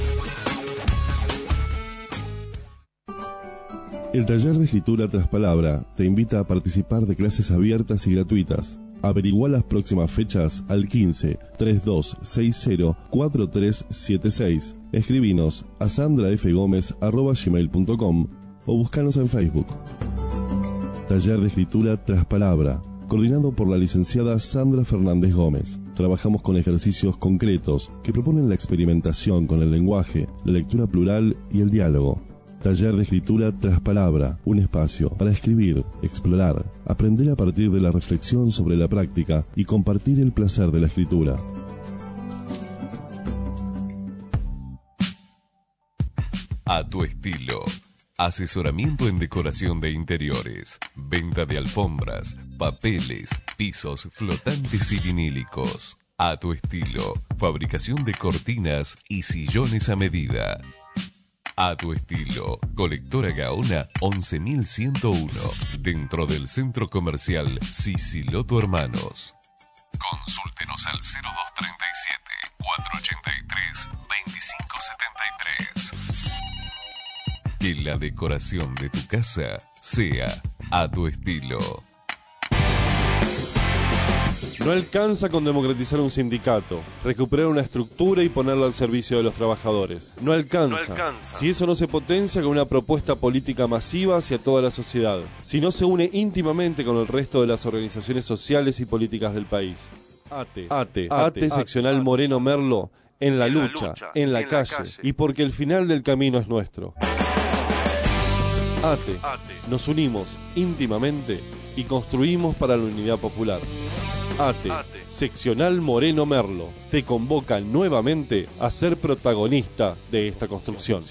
El taller de escritura tras palabra te invita a participar de clases abiertas y gratuitas. Averigua las próximas fechas al 15 3260 4376. Escribinos a sandrafgomez@gmail.com o búscanos en Facebook. Taller de escritura tras palabra, coordinado por la licenciada Sandra Fernández Gómez. Trabajamos con ejercicios concretos que proponen la experimentación con el lenguaje, la lectura plural y el diálogo. Taller de escritura tras palabra, un espacio para escribir, explorar, aprender a partir de la reflexión sobre la práctica y compartir el placer de la escritura. A tu estilo. Asesoramiento en decoración de interiores, venta de alfombras, papeles, pisos flotantes y vinílicos. A tu estilo. Fabricación de cortinas y sillones a medida. A tu estilo. Colectora Gaona 11101. Dentro del centro comercial Siciloto Hermanos. Consúltenos al 0237-483-2573. Que la decoración de tu casa sea a tu estilo. No alcanza con democratizar un sindicato, recuperar una estructura y ponerla al servicio de los trabajadores. No alcanza. Si eso no se potencia con una propuesta política masiva hacia toda la sociedad. Si no se une íntimamente con el resto de las organizaciones sociales y políticas del país. ATE seccional Moreno Merlo, en la lucha, en la calle, y porque el final del camino es nuestro. ATE, nos unimos íntimamente y construimos para la unidad popular. ATE, seccional Moreno Merlo, te convoca nuevamente a ser protagonista de esta construcción.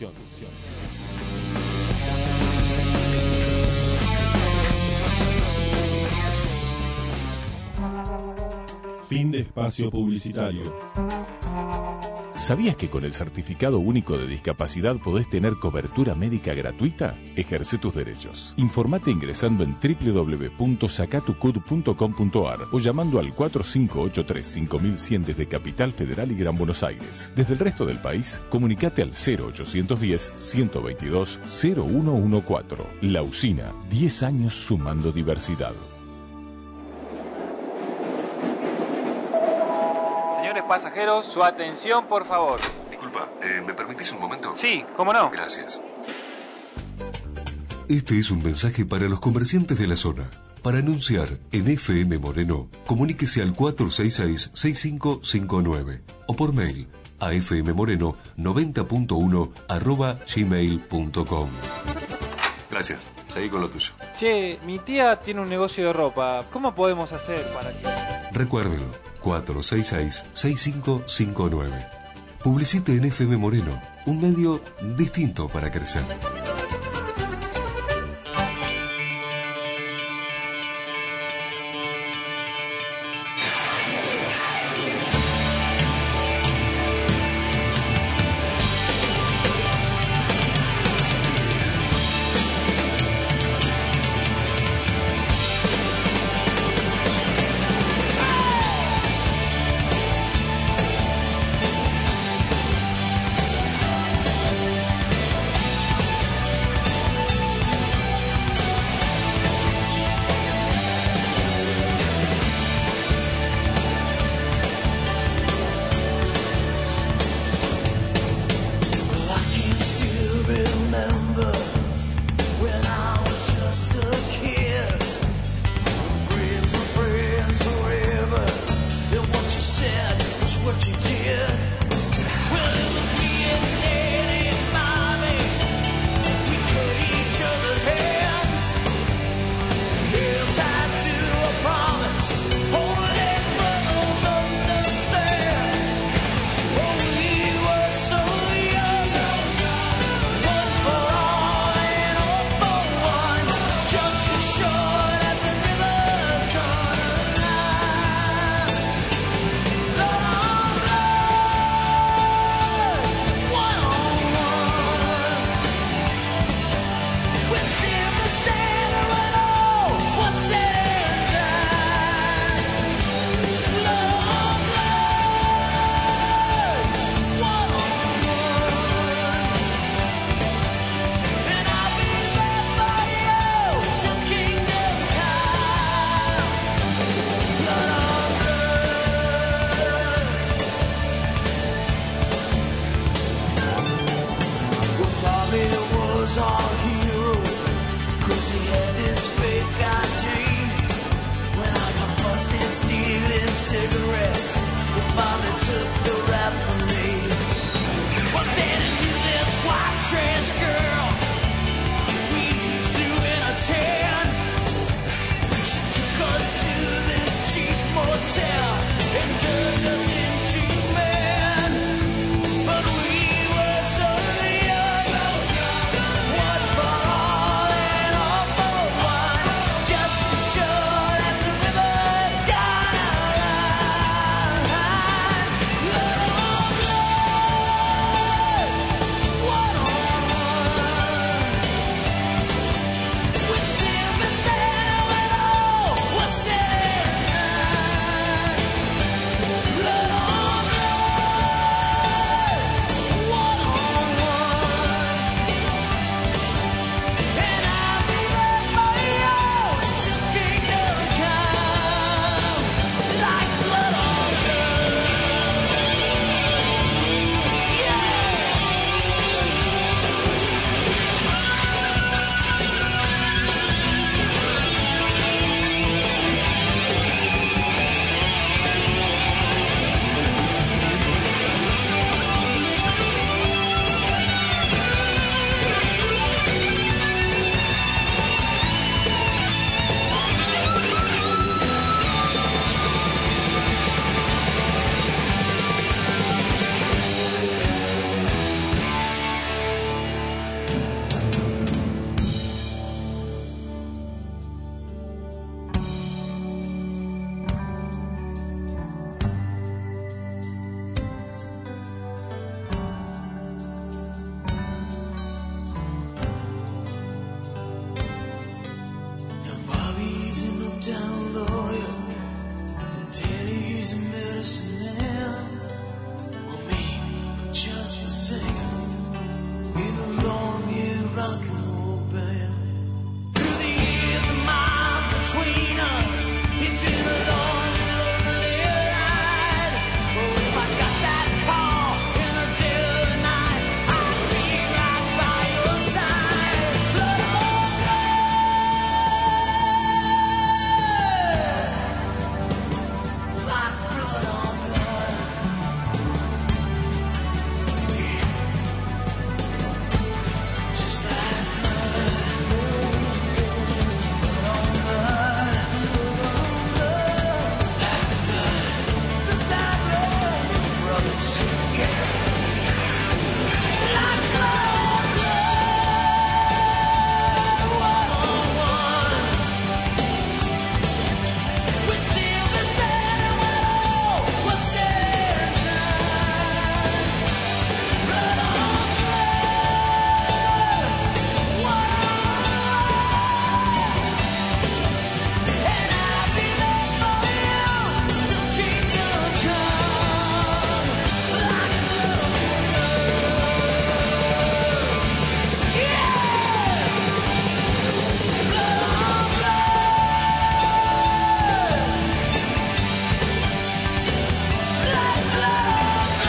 Fin de espacio publicitario. ¿Sabías que con el Certificado Único de Discapacidad podés tener cobertura médica gratuita? Ejerce tus derechos. Informate ingresando en www.sacatucud.com.ar o llamando al 4583-5100 desde Capital Federal y Gran Buenos Aires. Desde el resto del país, comunicate al 0810-122-0114. La Usina, 10 años sumando diversidad. Señores pasajeros, su atención, por favor. Disculpa, ¿me permitís un momento? Sí, ¿cómo no? Gracias. Este es un mensaje para los comerciantes de la zona. Para anunciar en FM Moreno, comuníquese al 466-6559 o por mail a fmmoreno90.1@gmail.com. Gracias, seguí con lo tuyo. Che, mi tía tiene un negocio de ropa. ¿Cómo podemos hacer para que...? Recuérdelo, 466-6559. Publicite en FM Moreno, un medio distinto para crecer. me was our hero, 'cause he had this fake ID. When I got busted stealing cigarettes, the mommy took the rap from me. But then I knew this white trash girl we used to entertain. She took us to this cheap motel and turned us into men. But we were so young, one for all and all for one, just to show that the river got around. Love, one on one, with silver stand when all was said and done. Blood on blood, one on one, and I'll be there for you till kingdom come. Like blood on blood, yeah. Now Bobby's an uptown lawyer, and Danny's a medicine man. Well, me, just the same, in a long-year rock and roll band. Through the years, the miles between us, it's been a long and lonely ride. Oh, if I got that call in the dead of the night, I'd be right by your side. Blood on blood, like blood on blood. Just like blood, blood on blood, like blood, just like blood, brothers, yeah. Like blood on blood, one on one, with silver sand when all was said and done. Blood on blood, one on one, and I'll be there for you till kingdom come. Like blood on blood, yeah. Blood on blood, like blood on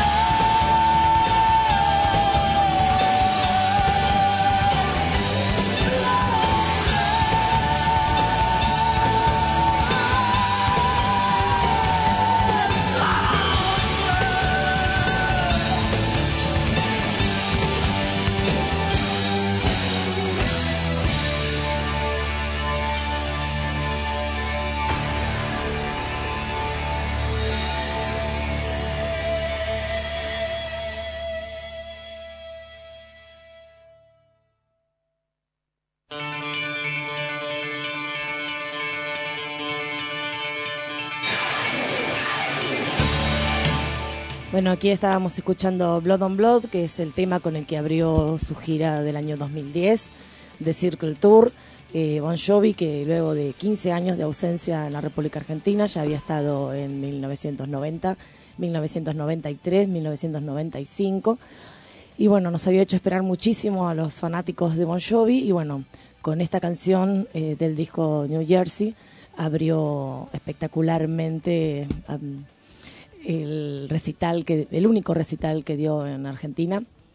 Bueno, aquí estábamos escuchando Blood on Blood, que es el tema con el que abrió su gira del año 2010, de Circle Tour. Bon Jovi, que luego de 15 años de ausencia en la República Argentina, ya había estado en 1990, 1993, 1995. Y bueno, nos había hecho esperar muchísimo a los fanáticos de Bon Jovi. Y bueno, con esta canción del disco New Jersey, abrió espectacularmente el único recital que dio en Argentina.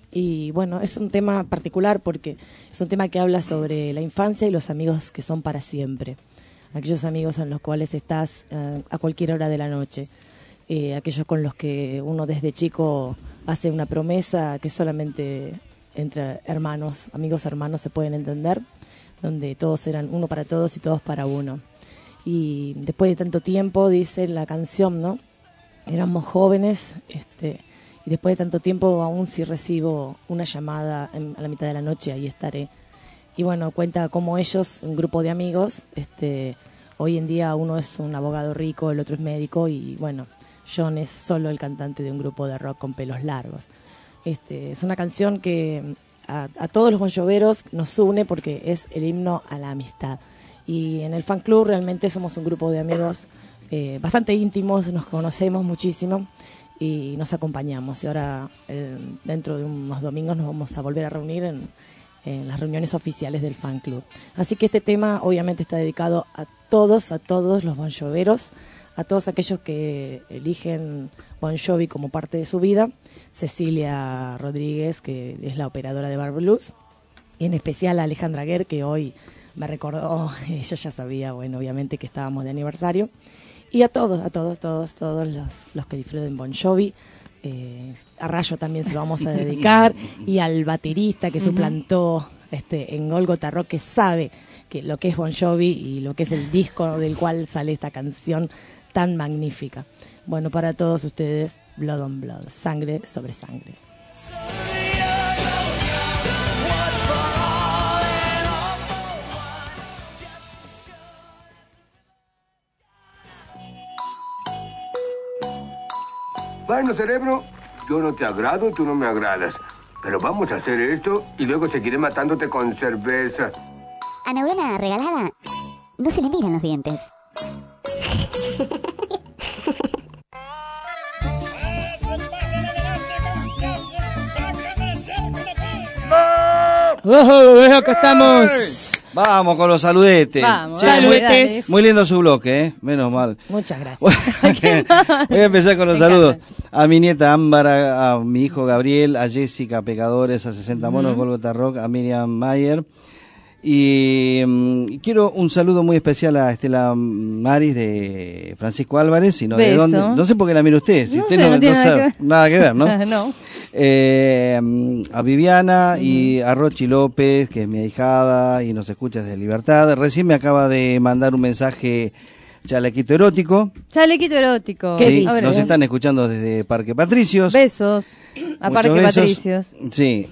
Y bueno, es un tema particular porque es un tema que habla sobre la infancia y los amigos que son para siempre. Aquellos amigos en los cuales estás a cualquier hora de la noche. Aquellos con los que uno desde chico hace una promesa que solamente entre hermanos, amigos hermanos se pueden entender, donde todos eran uno para todos y todos para uno. Y después de tanto tiempo, dice la canción, ¿no? Éramos jóvenes, y después de tanto tiempo aún si recibo una llamada a la mitad de la noche, ahí estaré. Y bueno, cuenta cómo ellos, un grupo de amigos, hoy en día uno es un abogado rico, el otro es médico y bueno, John es solo el cantante de un grupo de rock con pelos largos. Es una canción que a todos los bonjoveros nos une porque es el himno a la amistad. Y en el fan club realmente somos un grupo de amigos bastante íntimos, nos conocemos muchísimo y nos acompañamos. Y ahora, dentro de unos domingos, nos vamos a volver a reunir en las reuniones oficiales del fan club. Así que este tema obviamente está dedicado a todos los bonjoveros, a todos aquellos que eligen Bon Jovi como parte de su vida. Cecilia Rodríguez, que es la operadora de Bar Blues, y en especial a Alejandra Guerre, que hoy me recordó, yo ya sabía, bueno, obviamente que estábamos de aniversario, y a todos los que disfruten Bon Jovi. A Rayo también se lo vamos a dedicar, y al baterista que suplantó en Golgotha Rock, que sabe que lo que es Bon Jovi y lo que es el disco del cual sale esta canción tan magnífica. Bueno, para todos ustedes, Blood on Blood, sangre sobre sangre. Bueno, cerebro, yo no te agrado, tú no me agradas. Pero vamos a hacer esto y luego seguiré matándote con cerveza. A neurona regalada no se le miran los dientes. Acá estamos. Vamos con los saludetes. Vamos, saludetes. Muy lindo su bloque, menos mal. Muchas gracias. Voy a empezar con los saludos. A mi nieta Ámbar, a mi hijo Gabriel, a Jessica Pecadores, a 60 Monos, Golgotha Rock, a Miriam Mayer. Y quiero un saludo muy especial a Estela Maris de Francisco Álvarez, sino de dónde. No sé por qué la mira usted. Si usted no tiene nada que ver, ¿no? No. A Viviana y a Rochi López, que es mi ahijada y nos escucha desde Libertad. Recién me acaba de mandar un mensaje Chalequito Erótico. Chalequito Erótico. Sí, nos están escuchando desde Parque Patricios. Besos a Parque besos. Patricios. Sí,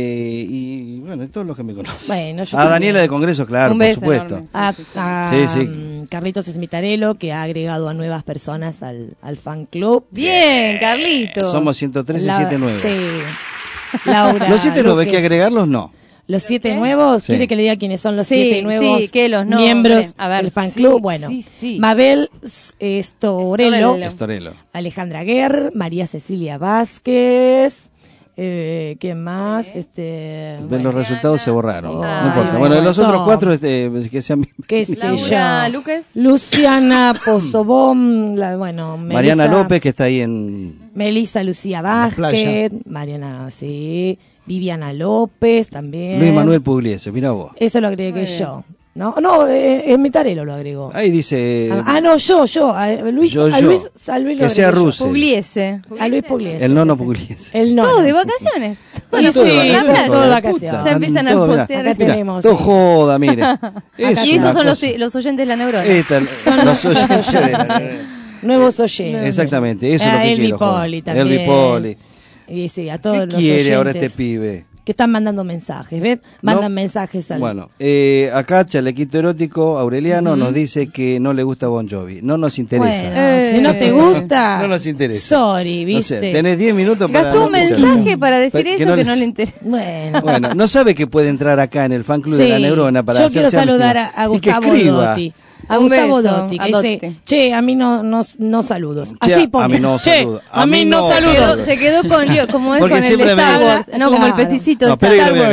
y bueno, todos los que me conocen. Bueno, a Daniela de Congreso, claro, un beso por supuesto. A Carlitos Esmitarello, que ha agregado a nuevas personas al fan club. Bien, Carlitos. Somos 113 y 79. Sí. Laura ¿Los 7 nuevos hay Luque. que agregarlos? No. Los 7 nuevos, Sí. ¿quiere que le diga quiénes son los 7 nuevos que los miembros a ver, del fan club? Bueno, Mabel Estorello, Alejandra Guerre, María Cecilia Vázquez, ¿quién más? Los resultados se borraron. Ay, no importa. hay Bueno, un los otros montón. 4 que sean. ¿Qué sé Laura yo? Lucas. Luciana Pozobón, Mariana López, que está ahí en. Melissa Lucía la playa. Vázquez, Mariana, sí. Viviana López también. Luis Manuel Pugliese, mira vos. Eso lo agregué yo. No, Mitarello lo agregó. Ahí dice. Yo. A Luis Yo. lo Que sea agregué yo. Russell. Pugliese. A Luis Pugliese. El nono Pugliese. El nono. Todos de vacaciones. Bueno, todo sí, de vacaciones, todo de hijo de vacaciones. puta. Ya empiezan a Todo, mirá. postear. Acá Mirá, tenemos. todo joda, mire. Y esos una son cosa. los oyentes de la neurona. Son Los oyentes de la- Nuevos oyentes. Exactamente, eso es lo que Elvi quiero. joder. Poli también. Elvi Poli. Y sí, a todos ¿Qué los quiere oyentes ahora este pibe? que están mandando mensajes, ¿ven? Mandan mensajes al... Bueno, acá Chalequito Erótico Aureliano nos dice que no le gusta Bon Jovi. No nos interesa. Bueno, si no te gusta, no nos interesa. sorry, No ¿viste? sé, tenés 10 minutos para. Gastó un escucharlo. mensaje para decir Que eso no que le- no le interesa. Bueno, No sabe que puede entrar acá en el fan club de Sí, la Neurona para yo quiero hacerse saludar amigo. a Y que Gustavo escriba. Dotti. A Un Gustavo beso, Dotti, que a dice, Dotti. che, a mí no saludos. Che, Así pone, a mí no che, saludos. a mí no saludos. Se quedó con yo, como es Porque con el de siempre me Star dice- Wars. No, como el Claro. peticito de No, Star espere, Wars.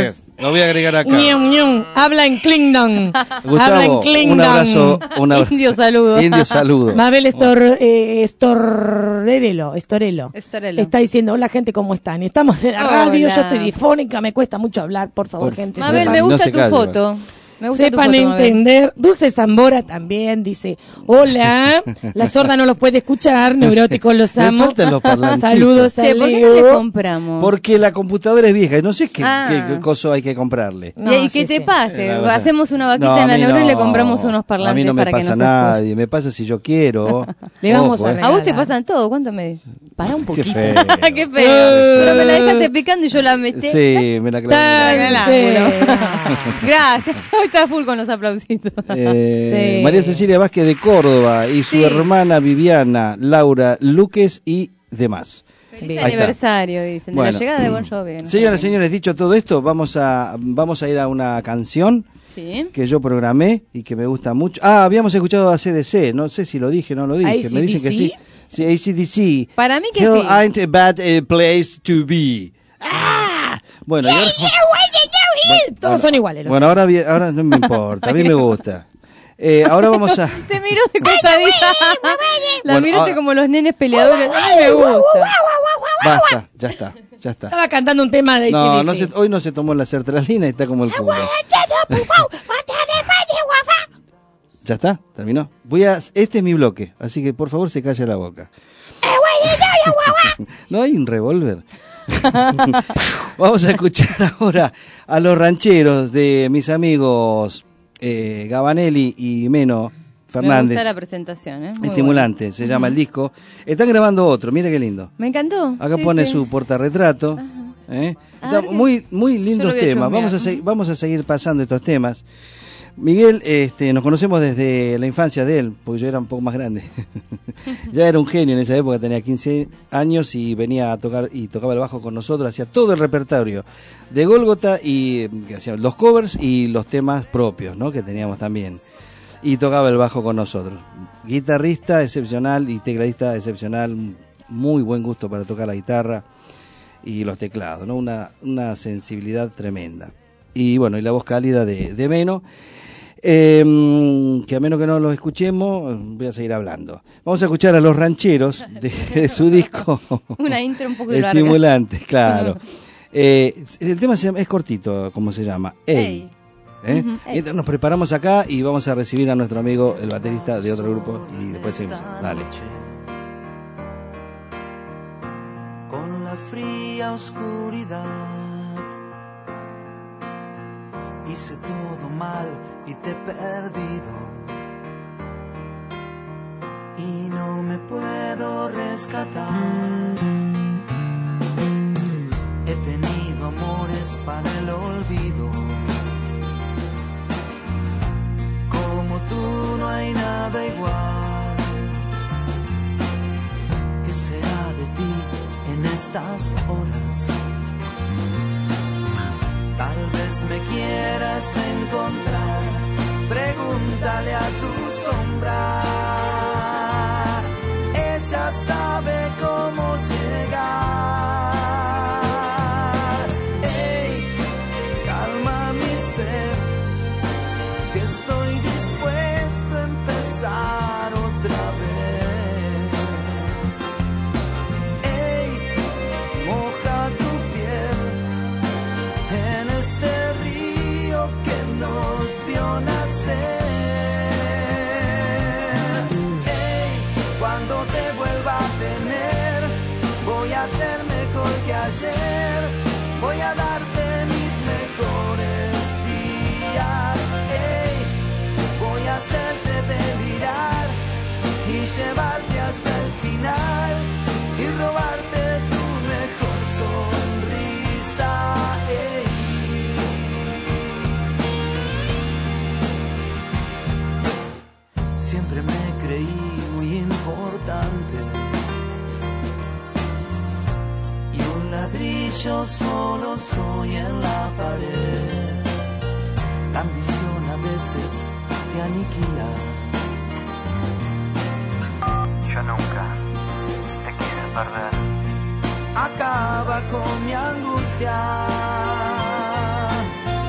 Lo voy a agregar acá. Habla en Klingon. Gustavo, Habla en Klingon. un abrazo. Indio saludo. Indio saludo. Mabel Estorello. Está diciendo, hola gente, ¿cómo están? Estamos en la radio, yo estoy difónica, me cuesta mucho hablar, por favor, gente. Mabel, me gusta tu foto. Me gusta Sepan tu foto, entender. Dulce Zambora también dice, hola, la sorda no los puede escuchar, neuróticos los Me amo. faltan los parlantitos. Saludos a Sí, ¿por qué Leo. no le compramos? Porque la computadora es vieja y no sé qué Ah. coso hay que comprarle. y que te pase, Hacemos una vaquita en la neurona y le compramos unos A mí parlantes no me para que pasa nos nadie, me pasa si yo quiero. Le vamos Ojo, a A vos te pasan todo, ¿cuánto me dices? Para un poquito. feo. Qué feo. Pero me la dejaste picando y yo la metí. Sí, me la clavé. Gracias. Hoy está full con los aplausitos. Sí. María Cecilia Vázquez de Córdoba y su Sí. hermana Viviana, Laura Luques y demás. Feliz Ahí está. aniversario, dicen, de Bueno. la llegada de Bon Jovi. ¿no? Señoras y señores, dicho todo esto, vamos a ir a una canción Sí. que yo programé y que me gusta mucho. Habíamos escuchado a CDC, no sé si lo dije o no lo dije, me dicen que sí. Sí, AC/DC. Para mí que Hell sí. ain't a bad place to be. Bueno, y ahora- Todos son iguales. bueno, ahora no me importa, a mí me gusta. Ahora vamos a... Te miro de costadita. La Bueno, miraste ahora- como los nenes peleadores. A mí me gusta. Basta, ya está. Estaba cantando un tema de No, AC/DC. hoy no se tomó la sertralina y está como el culo. ¿Ya está? ¿Terminó? Este es mi bloque, así que por favor se calle la boca. ¿No hay un revólver? Vamos a escuchar ahora a los rancheros de mis amigos Gabanelli y Meno Me Fernández. gusta la presentación, ¿eh? Muy Estimulante, se llama el disco. Están grabando otro, mira qué lindo. bueno. Me encantó. Acá Sí, pone sí. su portarretrato. Está ver, muy yo lindos lo voy a temas. chusmear. Vamos a seguir pasando estos temas. Miguel, nos conocemos desde la infancia de él, porque yo era un poco más grande. Ya era un genio en esa época, tenía 15 años y venía a tocar y tocaba el bajo con nosotros, hacía todo el repertorio de Gólgota y que hacíamos los covers y los temas propios, ¿no? Que teníamos también. Y tocaba el bajo con nosotros. Guitarrista excepcional y tecladista excepcional, muy buen gusto para tocar la guitarra y los teclados, ¿no? Una sensibilidad tremenda. Y bueno, y la voz cálida de Meno. Que a menos que no los escuchemos, voy a seguir hablando. Vamos a escuchar a los rancheros de su disco. Una intro un poco larga. Estimulante, claro. El tema es cortito, como se llama. Ey. Ujú, ey. Mientras nos preparamos acá y vamos a recibir a nuestro amigo, el baterista de otro grupo, y después seguimos. Dale. Con la fría oscuridad hice todo mal y te he perdido y no me puedo rescatar. He tenido amores para el olvido, como tú no hay nada igual. ¿Qué será de ti en estas horas? Tal vez me quieras encontrar, pregúntale a tu sombra. Ella sabe cómo llegar. Ey, calma mi sed, que estoy dispuesto a empezar otra vez. Ey, moja tu piel en este río que nos vio nacer. Ey, cuando te vuelva a tener, voy a ser mejor que ayer. Voy a darte mis mejores días. Ey, voy a hacerte delirar y llevarte hasta el final y robarte tu mejor sonrisa. Ey. Siempre me creí muy importante y un ladrillo solo soy en la pared. La ambición a veces te aniquila. Yo nunca te quise perder. Acaba con mi angustia.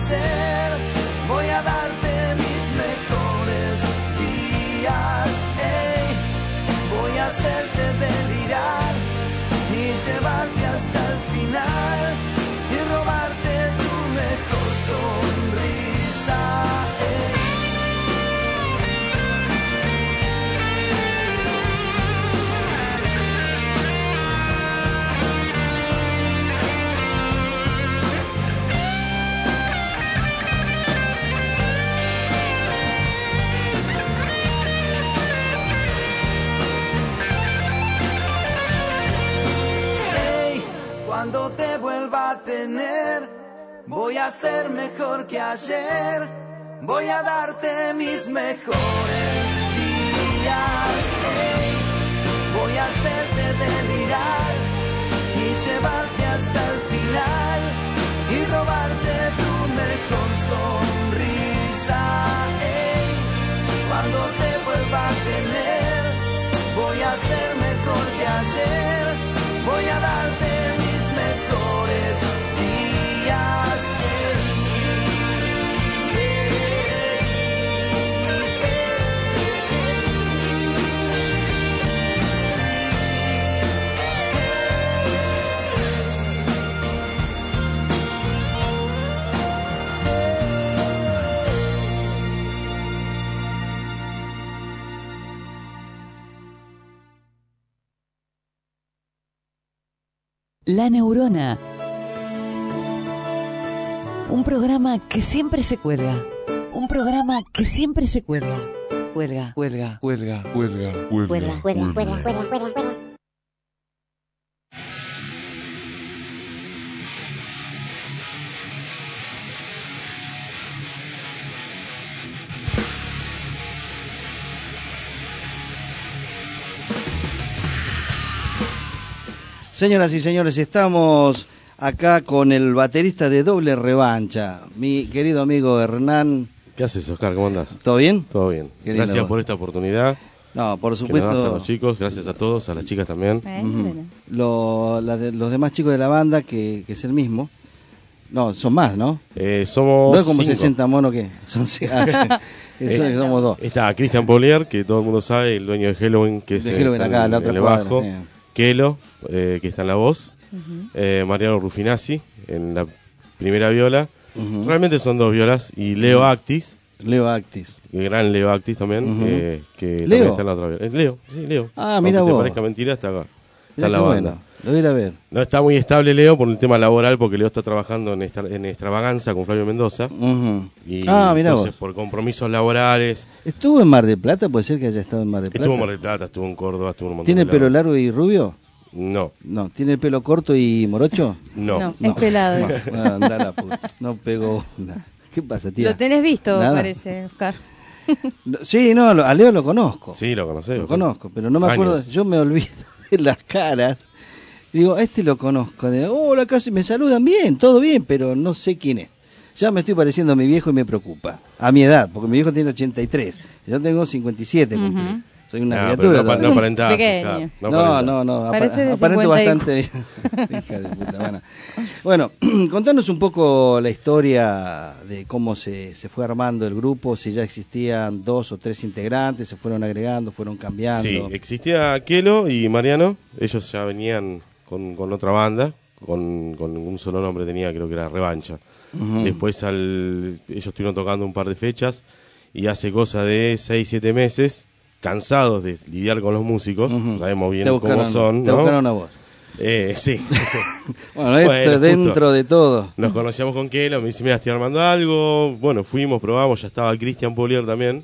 ayer. Voy a darte mis mejores días, ey. Voy a hacerte delirar y llevarte hasta el final y robarte tu mejor sonrisa, ey. Cuando te vuelva a tener, voy a ser mejor que ayer. Voy a darte mis mejores días, ey. Voy a hacerte delirar y llevarte hasta el final y robarte tu mejor sonrisa, ey. Cuando te vuelva a tener, voy a ser mejor que ayer. Voy a darte mis mejores días, La Neurona. Un programa que siempre se cuelga. Un programa que siempre se cuelga. Cuelga, cuelga, cuelga, cuelga, Cuelga, cuelga, cuelga, cuelga, cuelga, cuelga. Señoras y señores, estamos acá con el baterista de Doble Revancha, mi querido amigo Hernán. ¿Qué haces, Oscar? ¿Cómo andás? ¿Todo bien? Todo bien. Qué lindo. Gracias por esta oportunidad. No, por Que nos supuesto. das a los chicos, gracias a todos, a las chicas también. Los demás chicos de la banda, que es el mismo. No, son más, ¿no? Somos No es como 5. 60 monos que son somos dos. Está Cristian Polier, que todo el mundo sabe, el dueño de Halloween, que es De Halloween está acá, en la otra el cuadra, bajo. sí. Kelo, que está en la voz. Mariano Rufinazzi en la primera viola. Realmente son 2 violas. Y Leo Actis. Leo Actis. El gran Leo Actis también. Que ¿Leo? también está en la otra viola. Leo, sí, Leo. Ah, mira Aunque vos. te parezca mentira, está acá. Mirá Está en la qué banda. bueno. Lo voy a ir a ver. No está muy estable Leo por el tema laboral, porque Leo está trabajando en Extravaganza con Flavio Mendoza. Y Ah, mirá entonces, vos. por compromisos laborales. ¿Estuvo en Mar del Plata? ¿Puede ser que haya estado en Mar del Plata? Estuvo en Mar del Plata, estuvo en Córdoba, estuvo en un montón ¿Tiene de el pelo lados. largo y rubio? No. No. ¿Tiene el pelo corto y morocho? No, es pelado. No, anda la puta. No pegó una. ¿Qué pasa, tía? Lo tenés visto, Nada. parece, Oscar. No, sí, no, a Leo lo conozco. Sí, lo conocés. Lo conozco, pero no me acuerdo. Años. Yo me olvido de las caras. Digo, a este lo conozco. Hola, casi me saludan bien, todo bien, pero no sé quién es. Ya me estoy pareciendo a mi viejo y me preocupa. A mi edad, porque mi viejo tiene 83. Yo tengo 57, cumplí. Soy una criatura. pero no aparentás, Pequeño. claro, No, Parece de aparento 50 y- bastante bien. Hija de puta, bueno, contanos un poco la historia de cómo se fue armando el grupo, si ya existían 2 o 3 integrantes, se fueron agregando, fueron cambiando. Sí, existía Kelo y Mariano. Ellos ya venían con otra banda, con un solo nombre tenía, creo que era Revancha. Después ellos estuvieron tocando un par de fechas y hace cosa de 6-7 meses, cansados de lidiar con los músicos, sabemos bien cómo son, Te ¿no? buscaron a vos. Sí. Bueno, esto dentro justo de todo. nos conocíamos con Kelo, me dice, mira, estoy armando algo. Bueno, fuimos, probamos, ya estaba Cristian Polier también.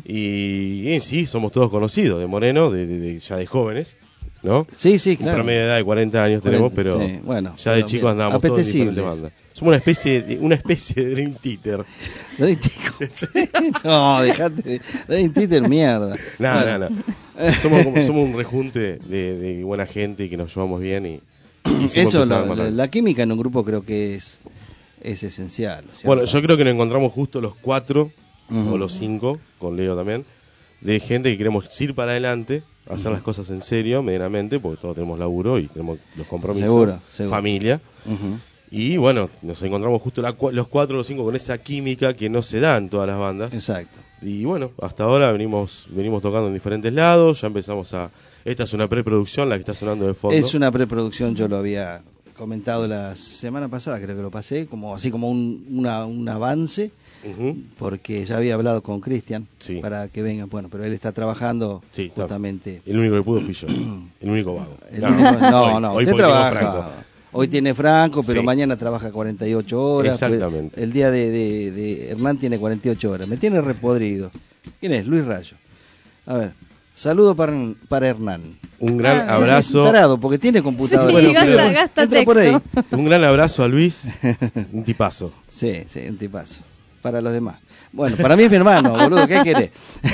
Y sí, somos todos conocidos de Moreno, ya de jóvenes, ¿no? Sí, sí, Un claro. promedio de edad de 40 años tenemos, 40, pero sí, bueno, ya de pero chicos bien. andábamos todos en diferentes Apetecibles. bandas. Somos una especie de Dream Theater. Dream Theater. No, dejate. Dream Theater, mierda. No. Somos un rejunte de buena gente y que nos llevamos bien y quisimos Eso, empezar a armar algo. la química en un grupo creo que es esencial. ¿cierto? Bueno, yo creo que nos encontramos justo los 4 o los 5, con Leo también, de gente que queremos ir para adelante, hacer las cosas en serio, medianamente, porque todos tenemos laburo y tenemos los compromisos, Seguro. familia. Y bueno, nos encontramos justo los 4 o los 5 con esa química que no se da en todas las bandas. Exacto. Y bueno, hasta ahora venimos tocando en diferentes lados, ya empezamos a... Esta es una preproducción, la que está sonando de fondo. Es una preproducción, yo lo había comentado la semana pasada, creo que lo pasé, como así como un avance, porque ya había hablado con Cristian para que venga, bueno, pero él está trabajando justamente. El único que pudo fui yo, el único vago. No, hoy usted trabaja. Franco. Hoy tiene Franco, pero mañana trabaja 48 horas. Exactamente. Pues, el día de Hernán tiene 48 horas. Me tiene repodrido. ¿Quién es? Luis Rayo. A ver, saludo para Hernán. Un gran abrazo. Es un tarado, porque tiene computadora. Sí, gasta texto. Por ahí. Un gran abrazo a Luis, un tipazo. Sí, un tipazo. Para los demás. Bueno, para mí es mi hermano, boludo, ¿qué querés?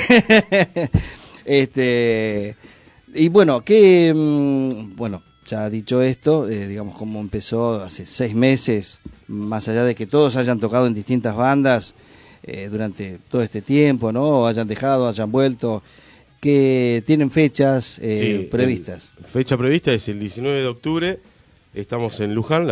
Y bueno, bueno, ya dicho esto, digamos cómo empezó hace 6 meses, más allá de que todos hayan tocado en distintas bandas durante todo este tiempo, ¿no? Hayan dejado, hayan vuelto, que tienen fechas previstas. Fecha prevista es el 19 de octubre. Estamos en Luján, la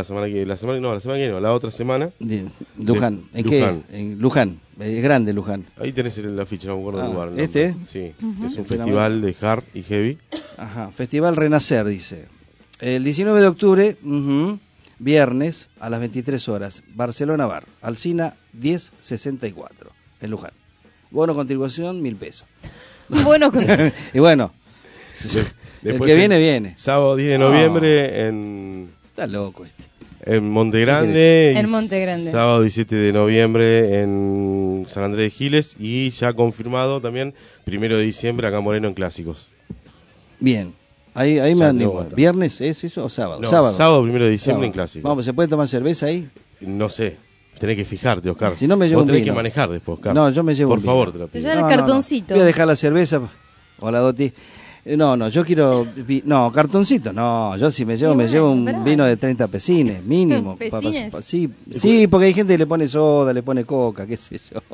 otra semana. Luján, ¿en qué? En Luján, es grande Luján. Ahí tenés la ficha, no me acuerdo del lugar. ¿Este? Sí, es un festival de hard y heavy. Ajá, Festival Renacer, dice. El 19 de octubre, viernes, a las 23 horas, Barcelona Bar, Alsina 1064, en Luján. Bono contribución, 1.000 pesos. Bueno, y bueno, después el que viene. Sábado 10 de noviembre en... Está loco En Monte Grande. En Monte Grande. Sábado 17 de noviembre en San Andrés de Giles. Y ya confirmado también 1 de diciembre acá en Moreno en Clásicos. Bien. Ahí me animo. ¿Viernes es eso o sábado? No, sábado 1 de diciembre en Clásicos. Vamos, ¿se puede tomar cerveza ahí? No sé. Tenés que fijarte, Oscar. Si no me llevo Vos tenés un vino. que manejar después, Oscar. No, yo me llevo Por un vino. favor, te lo pido. Te llevan el cartoncito. Voy a dejar la cerveza o la Doti. No, yo quiero... No, cartoncito, no. Yo si me llevo un vino de 30 pesines, mínimo. Sí, porque hay gente que le pone soda, le pone coca, qué sé yo.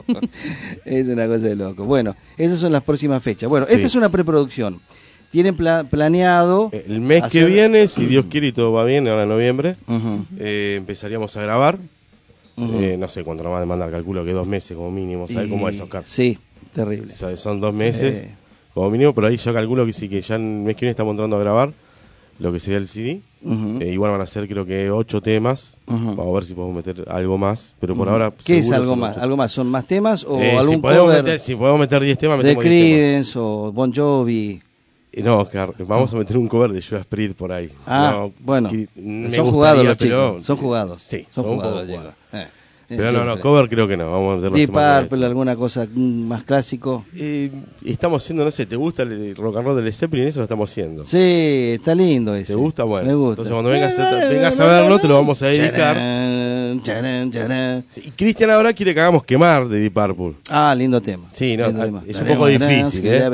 Es una cosa de loco. Bueno, esas son las próximas fechas. Bueno, esta es una preproducción. Tienen planeado... El mes que viene, si Dios quiere y todo va bien, ahora en noviembre, empezaríamos a grabar. No sé cuánto nos va a demandar, calculo que 2 meses como mínimo. ¿Sabes cómo es, Oscar? Sí, terrible. Son 2 meses como mínimo, pero ahí yo calculo que sí, que ya en el mes que viene estamos entrando a grabar lo que sería el CD. Igual van a ser creo que 8 temas. Vamos a ver si podemos meter algo más, pero por ahora... ¿Qué es algo más? ¿Algo más? ¿Son más temas o algún si podemos meter 10 temas, de metemos 10 temas. Creedence o Bon Jovi? No, Oscar, vamos a meter un cover de Judas Priest por ahí. Bueno, me son jugados los pero- chicos, son jugados. Sí, son un poco jugados, jugados. Diego. Pero no, cover creo que no, vamos a meter los Deep temas de Purple, alguna cosa más clásico. Estamos haciendo, no sé, ¿te gusta el rock and roll de Led Zeppelin? Eso lo estamos haciendo. Sí, está lindo ese. ¿Te gusta? Bueno, me gusta. entonces cuando vengas a verlo te lo vamos a dedicar. Sí, y Cristian ahora quiere que hagamos Quemar de Deep Purple. Ah, lindo tema. Sí, no, Lindo tema. es un poco difícil, Mirá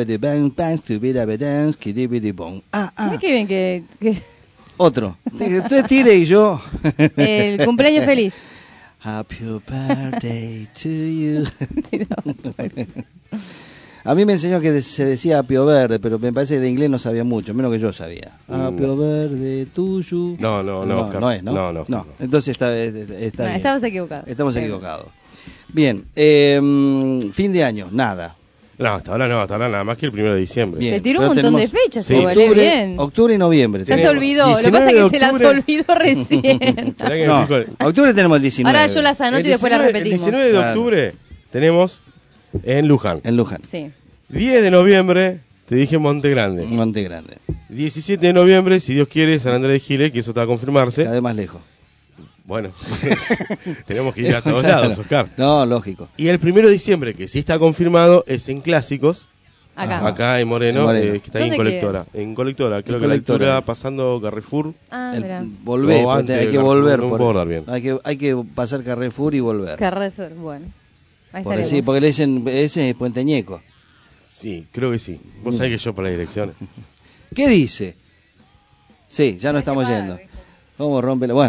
qué bien que Otro. Usted tire y yo. el cumpleaños feliz. Happy birthday to you. A mí me enseñó que se decía Apio Verde, pero me parece que de inglés no sabía mucho, menos que yo sabía. Apio Verde to you. No, Oscar. No es, ¿no? No. Entonces está bien. Estabas equivocado. Estamos equivocados. Bien, fin de año, nada. No, hasta ahora nada más que el 1 de diciembre. Bien, Te tiró pero un montón de tenemos- fechas, Sí. igual, bien. Octubre y noviembre. Ya se olvidó, lo que pasa es que se las olvidó recién. No, octubre tenemos el 19. Ahora yo las anoto y después las repetimos. El 19 de octubre tenemos en Luján. En Luján. Sí. 10 de noviembre, te dije Monte Grande. Monte Grande. 17 de noviembre, si Dios quiere, San Andrés de Giles, que eso está a confirmarse. Cada vez más lejos. Bueno, tenemos que ir a todos lados, Oscar. No, lógico. Y el 1 de diciembre, que sí está confirmado, es en Clásicos. Acá. En Moreno, En Moreno. que está ahí en ¿Dónde Colectora. En Colectora, creo En que la Colectora. altura pasando Carrefour. Ah, mira. Volver, O antes hay de que Carrefour, volver. no por- puedo hablar bien. Hay que pasar Carrefour y volver. Carrefour, bueno. Ahí Porque, estaremos. sí, porque le dicen, ese es Puenteñeco. Sí, creo que sí. Vos sabés que yo para las direcciones. ¿Qué dice? Sí, ya no estamos yendo. ¿Cómo rompe? Bueno,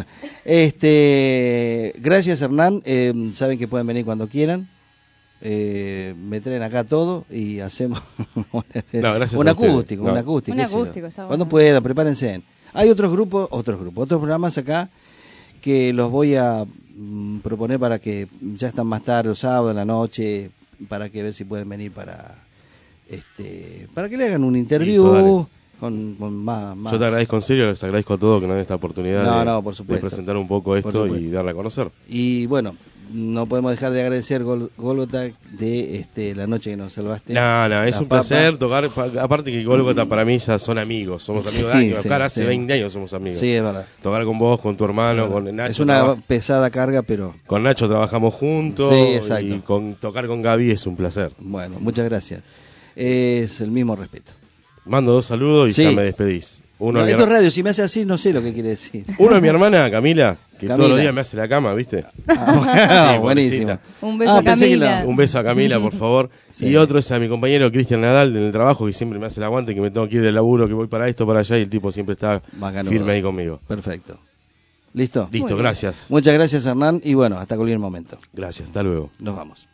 gracias Hernán. Saben que pueden venir cuando quieran. Me traen acá todo y hacemos gracias un a acústico, ustedes. un No. acústico. Un qué sé yo. acústico, está bueno. Cuando puedan, prepárense. Hay otros programas acá que los voy a proponer para que ya están más tarde, los sábados, en la noche, para que ver si pueden venir para que le hagan un interview con más. Yo te agradezco en serio, les agradezco a todos que nos den esta oportunidad por de supuesto. presentar un poco esto y darle a conocer. Y bueno, no podemos dejar de agradecer Gólgota de la noche que nos salvaste. No, es un placer tocar, aparte que Gólgota para mí ya son amigos, somos amigos de años, acá hace 20 años somos amigos. Sí, es verdad. Tocar con vos, con tu hermano, con Nacho. Es una pesada carga, pero... Con Nacho trabajamos juntos, sí, exacto. Y tocar con Gaby es un placer. Bueno, muchas gracias. Es el mismo respeto. Mando 2 saludos y ya me despedís. Esto es radio, si me hace así no sé lo que quiere decir. Uno es mi hermana Camila, que todos los días me hace la cama, ¿viste? Sí, buenísimo. Un beso a Camila. Un beso a Camila, por favor. Sí. Y otro es a mi compañero Cristian Nadal en el trabajo, que siempre me hace el aguante, que me tengo que ir del laburo, que voy para esto, para allá, y el tipo siempre está firme ahí conmigo. Perfecto. ¿Listo? Listo, gracias. Muchas gracias, Hernán, y bueno, hasta cualquier momento. Gracias, hasta luego. Nos vamos.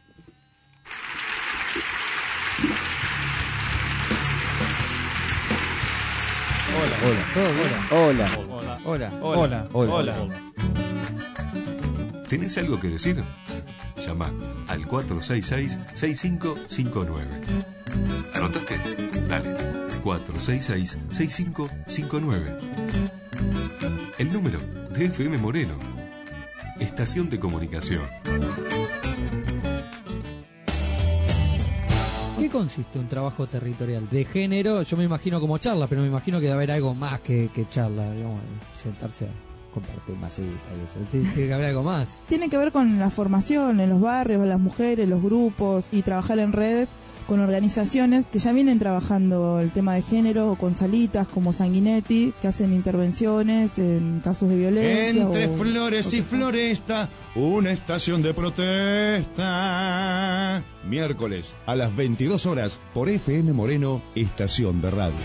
Hola. ¿Tenés algo que decir? Llama al 466-6559. ¿Anotaste? Dale. 466-6559. El número de FM Moreno. Estación de comunicación. ¿Qué consiste un trabajo territorial de género? Yo me imagino como charla, pero me imagino que debe haber algo más que charla, digamos, sentarse a compartir masita y eso. Tiene que haber algo más. Tiene que ver con la formación en los barrios, las mujeres, los grupos y trabajar en red con organizaciones que ya vienen trabajando el tema de género, o con salitas como Sanguinetti, que hacen intervenciones en casos de violencia. Entre flores y floresta, una estación de protesta. Miércoles a las 22 horas por FM Moreno, estación de radio.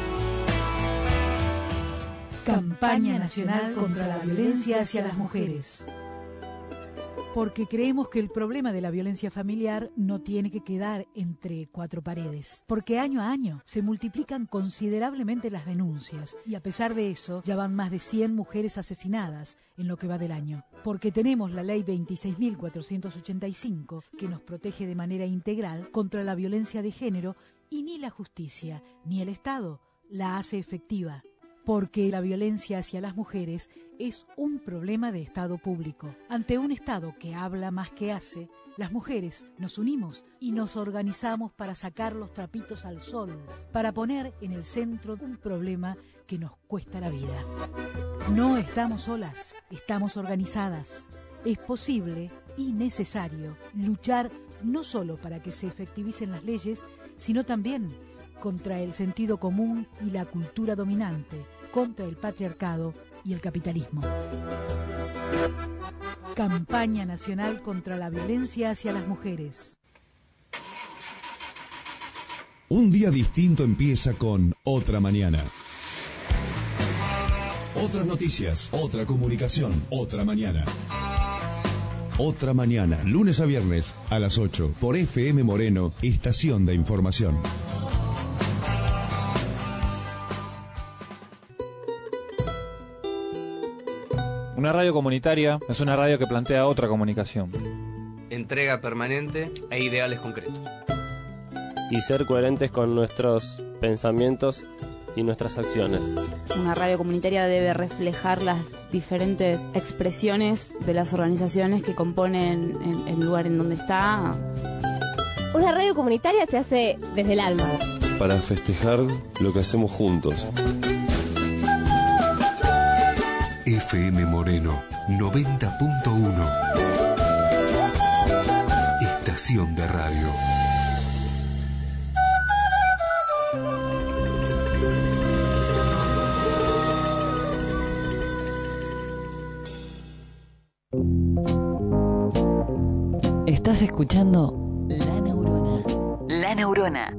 Campaña Nacional contra la Violencia hacia las Mujeres. Porque creemos que el problema de la violencia familiar no tiene que quedar entre cuatro paredes. Porque año a año se multiplican considerablemente las denuncias y a pesar de eso ya van más de 100 mujeres asesinadas en lo que va del año. Porque tenemos la ley 26.485 que nos protege de manera integral contra la violencia de género y ni la justicia ni el Estado la hace efectiva. Porque la violencia hacia las mujeres es un problema de Estado público. Ante un Estado que habla más que hace, las mujeres nos unimos y nos organizamos para sacar los trapitos al sol, para poner en el centro un problema que nos cuesta la vida. No estamos solas, estamos organizadas. Es posible y necesario luchar no solo para que se efectivicen las leyes, sino también contra el sentido común y la cultura dominante, contra el patriarcado y el capitalismo. Campaña Nacional contra la Violencia hacia las Mujeres. Un día distinto empieza con Otra Mañana. Otras noticias, otra comunicación, otra mañana. Otra Mañana, lunes a viernes a las 8 por FM Moreno, estación de información. Una radio comunitaria es una radio que plantea otra comunicación. Entrega permanente e ideales concretos. Y ser coherentes con nuestros pensamientos y nuestras acciones. Una radio comunitaria debe reflejar las diferentes expresiones de las organizaciones que componen el lugar en donde está. Una radio comunitaria se hace desde el alma. Para festejar lo que hacemos juntos. FM Moreno 90.1. Estación de radio. Estás escuchando La Neurona. La Neurona.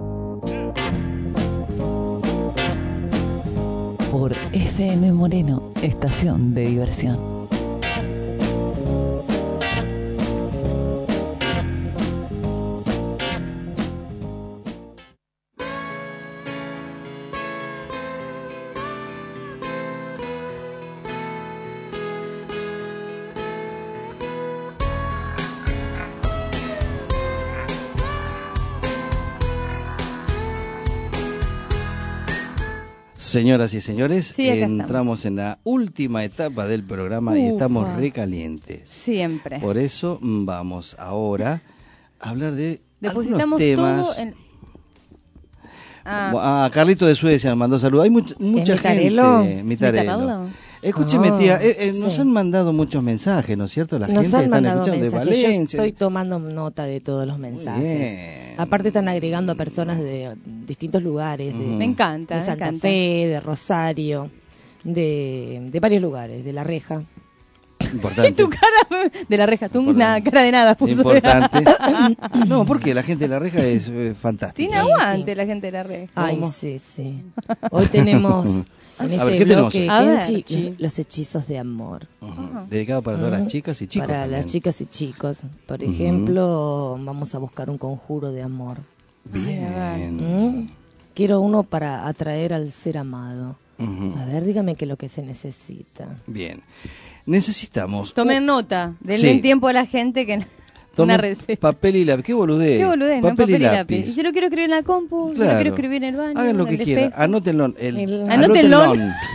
Por FM Moreno, estación de diversión. Señoras y señores, Sí, acá entramos en la última etapa del programa y estamos recalientes. Siempre. Por eso vamos ahora a hablar de Depositamos algunos temas. todo en... Carlito de Suecia nos mandó saludos. Hay mucha Mitarello? gente. Mitarello. Mitarello. Escúcheme, Ah, tía, nos sí. han mandado muchos mensajes, ¿no es cierto? La Nos gente han está mandado escuchando mensajes. de Yo Valencia. estoy tomando nota de todos los mensajes. bien. Aparte están agregando a personas de distintos lugares. Me encanta, De me Santa encanta. Fe, de Rosario, de varios lugares, de La Reja. Importante. Tu cara de La Reja, tú una cara de nada puso. Importante. No, porque la gente de La Reja es fantástica. Tiene aguante la gente de La Reja. Ay, ¿Cómo? sí, sí. Hoy tenemos en A ver, este ¿qué tenemos? bloque, A ver, Kenchi, Chi. los hechizos de amor. Dedicado para todas las chicas y chicos. Para también. las chicas y chicos. Por Ujú. ejemplo, vamos a buscar un conjuro de amor. Bien. Quiero uno para atraer al ser amado. Ujú. A ver, dígame qué es lo que se necesita. Bien. Necesitamos. Tomen nota, denle Sí. tiempo a la gente que... Tomen Una receta. papel y lápiz. Qué boludez. Qué boludez, ¿no? Papel y lápiz. Y si lo quiero escribir en la compu, si lo Claro. quiero escribir en el baño, Hagan lo en que el quieran. espejo. Anótenlo. Anótenlo.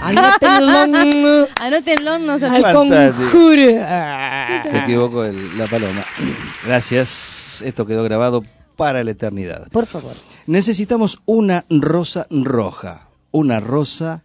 Anótenlo. Anótenlo, no se Al Fantástico. conjuro. Se equivocó la paloma. Gracias. Esto quedó grabado para la eternidad. Por favor. Necesitamos una rosa roja, una rosa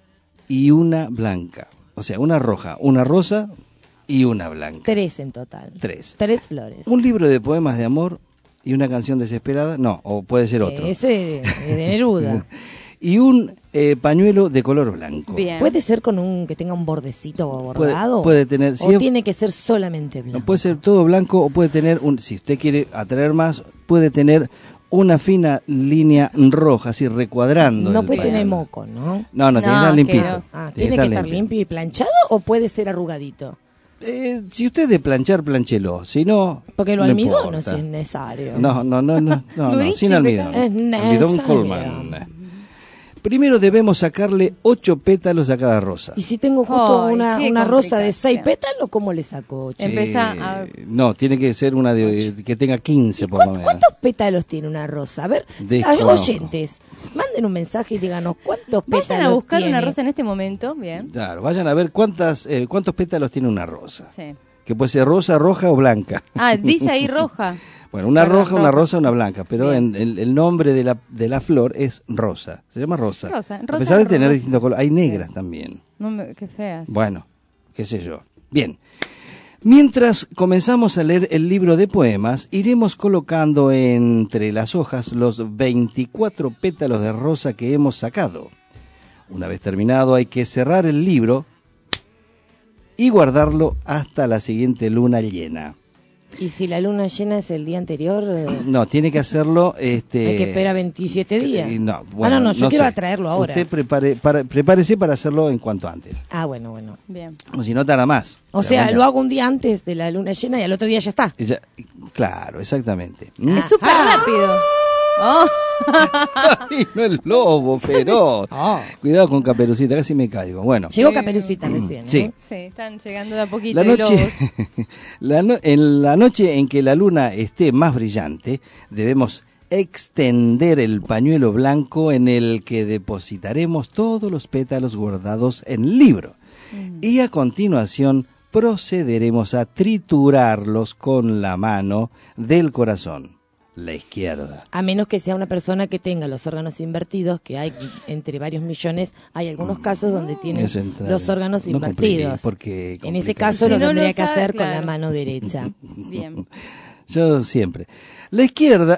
y una blanca. O sea, una roja, una rosa y una blanca. 3 en total. 3. 3 flores. Un libro de poemas de amor y una canción desesperada. No, o puede ser otro. Ese de Neruda. Y un pañuelo de color blanco. Bien. ¿Puede ser con un que tenga un bordecito bordado? Puede tener, si ¿O es- tiene que ser solamente blanco? No puede ser todo blanco o puede tener si usted quiere atraer más, puede tener una fina línea roja, así recuadrando. No el puede tener pañuelo. moco, ¿no? No, tiene que estar limpito. ¿Tiene que estar limpio y planchado o puede ser arrugadito? Si usted es de planchar, planchelo. Si no. Porque el no almidón no importa. es necesario. No, Durísimo, sin almidón. es Almidón necesario. Colman. Primero debemos sacarle 8 pétalos a cada rosa. Y si tengo justo Ay, una qué rosa de 6 complicación. pétalos, ¿cómo le saco 8? Empezá a... No, tiene que ser una que tenga 15 por lo menos. ¿Cuántos pétalos tiene una rosa? A ver, Desconozco. oyentes, manden un mensaje y díganos cuántos pétalos Vayan a buscar tiene. una rosa en este momento, bien. Claro, vayan a ver cuántos pétalos tiene una rosa. Sí. Que puede ser rosa, roja o blanca. Ah, dice ahí roja. Bueno, una Perdón, roja, una roja. rosa, una blanca, pero el nombre de la flor es rosa. Se llama rosa. Rosa, A rosa, pesar de tener rosa. distintos colores, hay negras también. No me, qué feas. Bueno, qué sé yo. Bien. Mientras comenzamos a leer el libro de poemas, iremos colocando entre las hojas los 24 pétalos de rosa que hemos sacado. Una vez terminado, hay que cerrar el libro y guardarlo hasta la siguiente luna llena. Y si la luna llena es el día anterior, No, tiene que hacerlo. hay que esperar 27 días. No, bueno, no, yo quiero sé. atraerlo ahora. Usted prepárese para hacerlo en cuanto antes. Ah, bueno. Bien. O si no, tarda más. O sea, venga. lo hago un día antes de la luna llena y al otro día ya está. Claro, exactamente. ¿Mm? Es súper rápido. Oh. Ay, no el lobo, feroz. Cuidado con Caperucita, casi me caigo. Bueno. Llegó Caperucita recién. Sí. ¿eh? Sí, están llegando de a poquito La y noche, lobos. en la noche en que la luna esté más brillante, debemos extender el pañuelo blanco en el que depositaremos todos los pétalos guardados en el libro. Y a continuación procederemos a triturarlos con la mano del corazón, la izquierda. A menos que sea una persona que tenga los órganos invertidos, que hay entre varios millones, hay algunos casos donde tienen Es entrar- los órganos no complique, invertidos. porque En ese complica. caso lo Si no tendría lo que sabe, hacer con claro. la mano derecha. Bien. Yo siempre. La izquierda.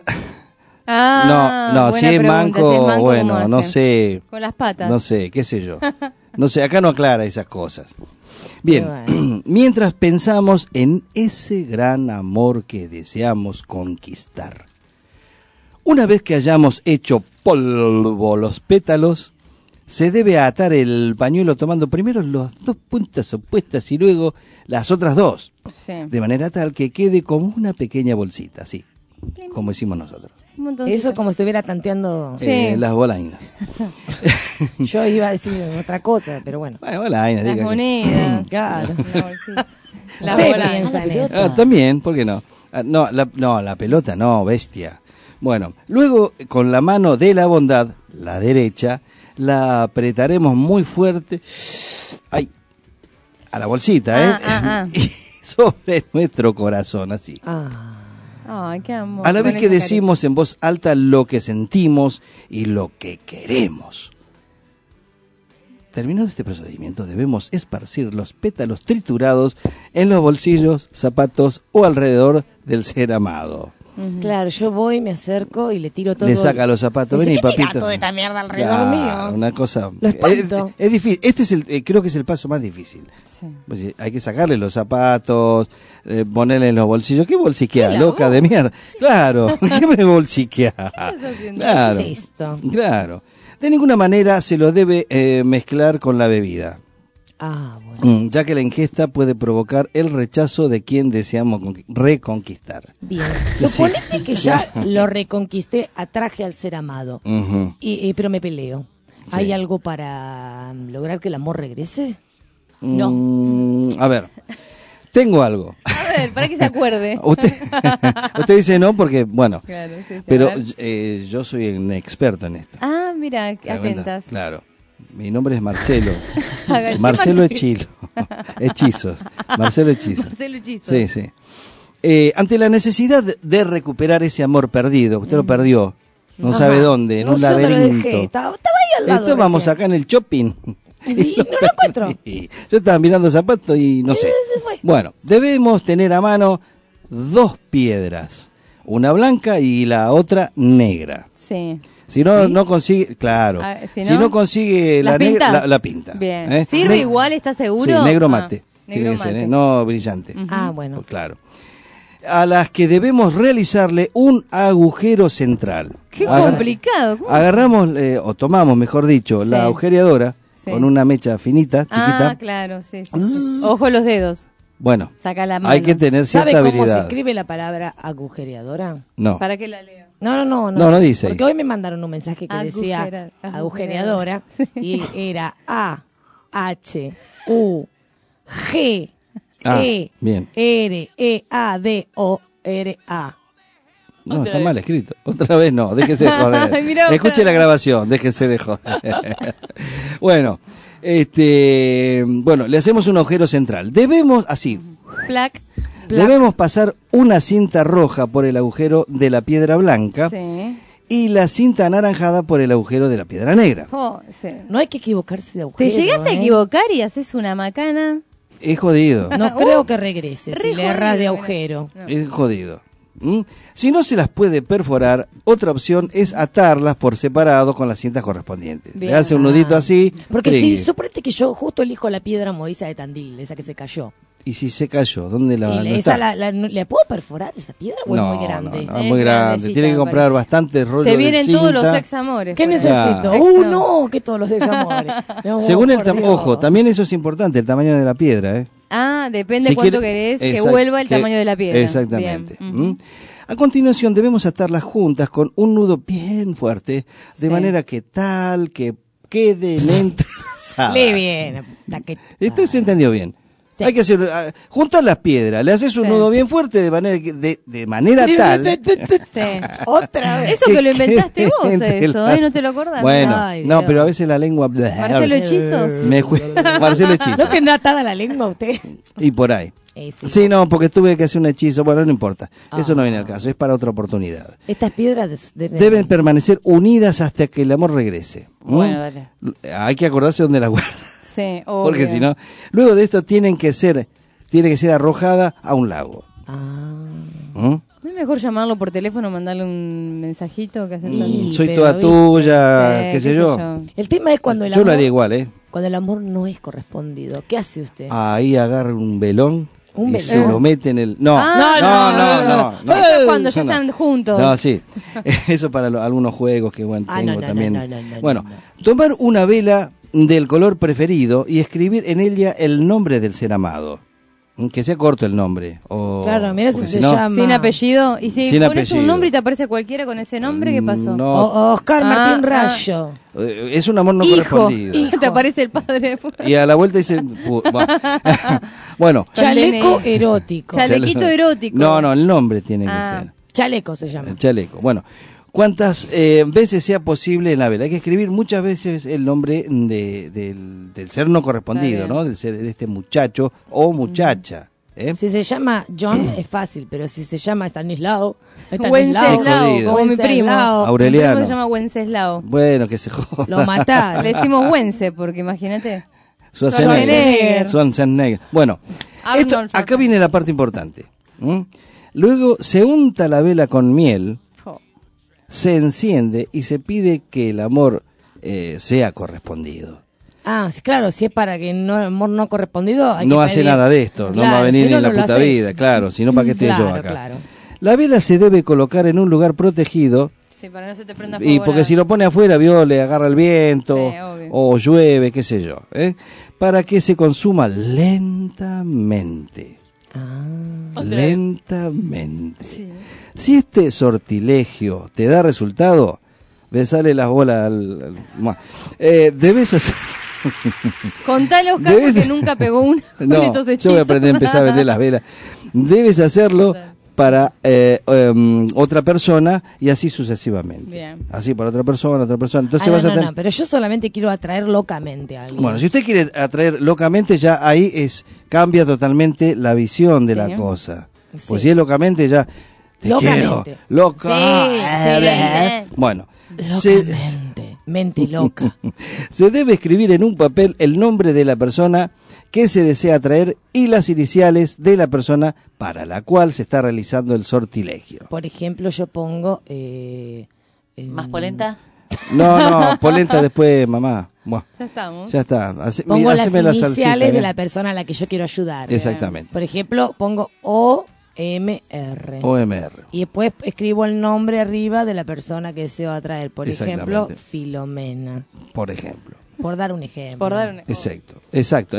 Ah, no, buena si es pregunta, manco, si es manco, bueno, ¿cómo no hacen? sé. Con las patas. No sé, qué sé yo. No sé, acá no aclara esas cosas. Bien, Bueno. mientras pensamos en ese gran amor que deseamos conquistar. Una vez que hayamos hecho polvo los pétalos, se debe atar el pañuelo tomando primero las 2 puntas opuestas y luego las otras 2. Sí. De manera tal que quede como una pequeña bolsita, así, como hicimos nosotros. Un montoncito. Eso como estuviera tanteando. Las bolainas. Yo iba a decir otra cosa, pero bueno. Bolainas, Las diga que- monedas. Claro. La bolsita. Las Usted bolas. piensa en eso. También, ¿por qué no? No, la pelota no, bestia. Bueno, luego con la mano de la bondad, la derecha, la apretaremos muy fuerte. Ay, a la bolsita, Y sobre nuestro corazón, así. Ay, qué amor. A la vez Con que esa decimos en voz alta lo que sentimos y lo que queremos. Terminado este procedimiento, debemos esparcir los pétalos triturados en los bolsillos, zapatos o alrededor del ser amado. Claro, yo voy, me acerco y le tiro todo. Le saca los zapatos. Dice, Vení, ¿qué tira papito. toda esta mierda alrededor mío? Una cosa. Lo espanto. Es difícil. Este es creo que es el paso más difícil. Pues, hay que sacarle los zapatos, ponerle en los bolsillos. ¿Qué bolsiquea, loca de mierda? Claro, ¿qué me bolsiquea? Claro, ¿Qué es esto? claro. De ninguna manera se lo debe mezclar con la bebida. Bueno. Ya que la ingesta puede provocar el rechazo de quien deseamos reconquistar. Bien. Suponete que ya lo reconquisté, atraje al ser amado. Pero me peleo. ¿Hay algo para lograr que el amor regrese? A ver, tengo algo. A ver, para que se acuerde. Usted dice no porque, bueno, Claro, sí, pero a ver. yo soy un experto en esto. Ah, mira, ¿Te das cuenta? atentas. Claro. Mi nombre es Marcelo. Hágale, Marcelo Marcelo. Hechilo. Hechizos. Marcelo Hechizos. Marcelo Hechizos. Sí, sí. Ante la necesidad de recuperar ese amor perdido, usted lo perdió, no sabe dónde, en un sé dónde lo laberinto. dejé. Estaba ahí al lado. Vamos recién. acá en el shopping. Y no lo encuentro. Yo estaba mirando zapatos y no sé. Se fue. Bueno, debemos tener a mano 2 piedras, una blanca y la otra negra. Sí. Si no, no consigue, claro. Si Si no consigue la ¿Las negra, pintas? la pinta. Bien. ¿Sirve igual, estás seguro? Sí, negro mate. Negro Tiene que ser, mate. no brillante. Bueno. Claro. A las que debemos realizarle un agujero central. Qué complicado. ¿Cómo? Agarramos, o tomamos, mejor dicho, la agujereadora con una mecha finita, chiquita. Ah, claro, sí. Ojo los dedos. Bueno, Saca la mano. hay que tener cierta ¿Sabe cómo se habilidad. escribe la palabra agujereadora? No. ¿Para qué la leo? No dice ahí. Porque hoy me mandaron un mensaje que decía Agujereadora. agujereadora y era A-H-U-G Bien. E-R-E-A-D-O-R-A. No, está mal escrito. Otra vez no, déjese de joder. Ay, mirá, Escuche la grabación, déjese de joder. Bueno, le hacemos un agujero central. Debemos, así, Plac. debemos pasar una cinta roja por el agujero de la piedra blanca Sí. y la cinta anaranjada por el agujero de la piedra negra. Oh, sí. No hay que equivocarse de Te agujero. llegas a equivocar y haces una macana. Es jodido. No creo que regrese Re si le erras de jodido, agujero. Es jodido. Si no se las puede perforar, otra opción es atarlas por separado con las cintas correspondientes. Bien. Le hace un nudito así. Porque tringui. si suponete que yo justo elijo la piedra movediza de Tandil, esa que se cayó. Y si se cayó, ¿dónde la Y no esa está? ¿le puedo perforar esa piedra o es muy grande? No, es muy grande. Tiene que comprar bastantes rollos Te vienen de cinta. todos los sex amores. ¿Qué por ahí. necesito? Claro. No, que todos los sex amores. No, Según el por Dios. ojo, también eso es importante, el tamaño de la piedra, ¿eh? Ah, depende Si cuánto quiere- querés que Exacto, vuelva el que- tamaño de la piedra. Exactamente. Bien. A continuación debemos atarlas juntas con un nudo bien fuerte, de manera que tal que queden entrelazadas. Lee bien. Este se entendió bien. Hay que hacer, juntar las piedras, le haces un nudo bien fuerte de manera que, de manera tal. Sí. Otra vez. Eso que lo inventaste vos, entre eso, las- ¿no te lo acordás? Bueno, Ay, no, Dios. pero a veces la lengua. Marcelo Hechizos. Marcelo Hechizos. ¿No tendrá atada la lengua usted? Y por ahí. Sí. Sí, no, porque tuve que hacer un hechizo. Bueno, no importa. Eso no viene al caso. Es para otra oportunidad. Estas piedras Deben permanecer unidas hasta que el amor regrese. Bueno, dale. Hay que acordarse dónde la guardan. Sí, obvio. Porque si no, luego de esto tiene que ser arrojada a un lago. ¿Mm? ¿No es mejor llamarlo por teléfono, mandarle un mensajito que hacer Soy toda tuya, qué sé yo. El tema es cuando el Yo amor, lo haría igual, ¿eh? cuando el amor no es correspondido. ¿Qué hace usted? Ahí agarra un velón ¿Un y velón? se lo mete en el... No, Ah, no. Eso es cuando ya No, no. están juntos. No, sí. Eso para algunos juegos que bueno, Ah, tengo no, no, también. no, no, no, Bueno, tomar una vela del color preferido y escribir en ella el nombre del ser amado. Que sea corto el nombre. Claro, mira si porque se no- llama. Sin apellido. Y si Sin pones un apellido. nombre y te aparece cualquiera con ese nombre, ¿qué pasó? No. Oscar Martín Rayo. Es un amor no Hijo. correspondido. Te aparece el padre. Y a la vuelta dice... Bueno. Chaleco erótico. Chalequito erótico. No, el nombre tiene que Ah. ser. Chaleco se llama. El chaleco. Bueno, cuantas veces sea posible en la vela. Hay que escribir muchas veces el nombre del ser no correspondido, ¿no? Del ser de este muchacho o muchacha. Si se llama John es fácil, pero si se llama Stanislao, Wenceslao, como mi primo. Aureliano. Mi primo se llama Wenceslao. Bueno, que se joda. Lo mataron. Le decimos Wence, porque imagínate. Schwarzenegger. Bueno, acá viene la parte importante. Luego se unta la vela con miel, se enciende y se pide que el amor sea correspondido. Ah, claro, si es para que no amor no correspondido, hay no que hace pedir. nada de esto, Claro, no va a venir si no, en la no lo puta haces. vida, claro, si no, ¿para qué estoy yo acá? Claro. La vela se debe colocar en un lugar protegido. Sí, para no se te prenda Y fuego porque la- si lo pone afuera, le agarra el viento, Sí, obvio. o llueve, qué sé yo, para que se consuma lentamente. Lentamente. Si este sortilegio te da resultado, besale las bolas debes hacer... Contale, Oscar, Debes- porque nunca pegó una con No, estos hechizos. yo voy a aprender a empezar a vender las velas. Debes hacerlo para otra persona y así sucesivamente. Bien. Así para otra persona. Entonces vas a tener... pero yo solamente quiero atraer locamente a alguien. Bueno, si usted quiere atraer locamente, ya ahí cambia totalmente la visión de Sí. la cosa. Sí. Pues si es locamente, ya te Locamente. quiero. Loca. Sí, sí. Bueno, Locamente, mente loca. se debe escribir en un papel el nombre de la persona que se desea atraer y las iniciales de la persona para la cual se está realizando el sortilegio. Por ejemplo, yo pongo... ¿Más polenta? No, polenta después, mamá. Buah. Ya estamos. Ya está. Pongo las Haceme la iniciales salsita, de la persona a la que yo quiero ayudar. Exactamente. Por ejemplo, pongo OMR. OMR. Y después escribo el nombre arriba de la persona que deseo atraer. Por Exactamente. ejemplo, Filomena. Por ejemplo. Por dar un ejemplo. Exacto.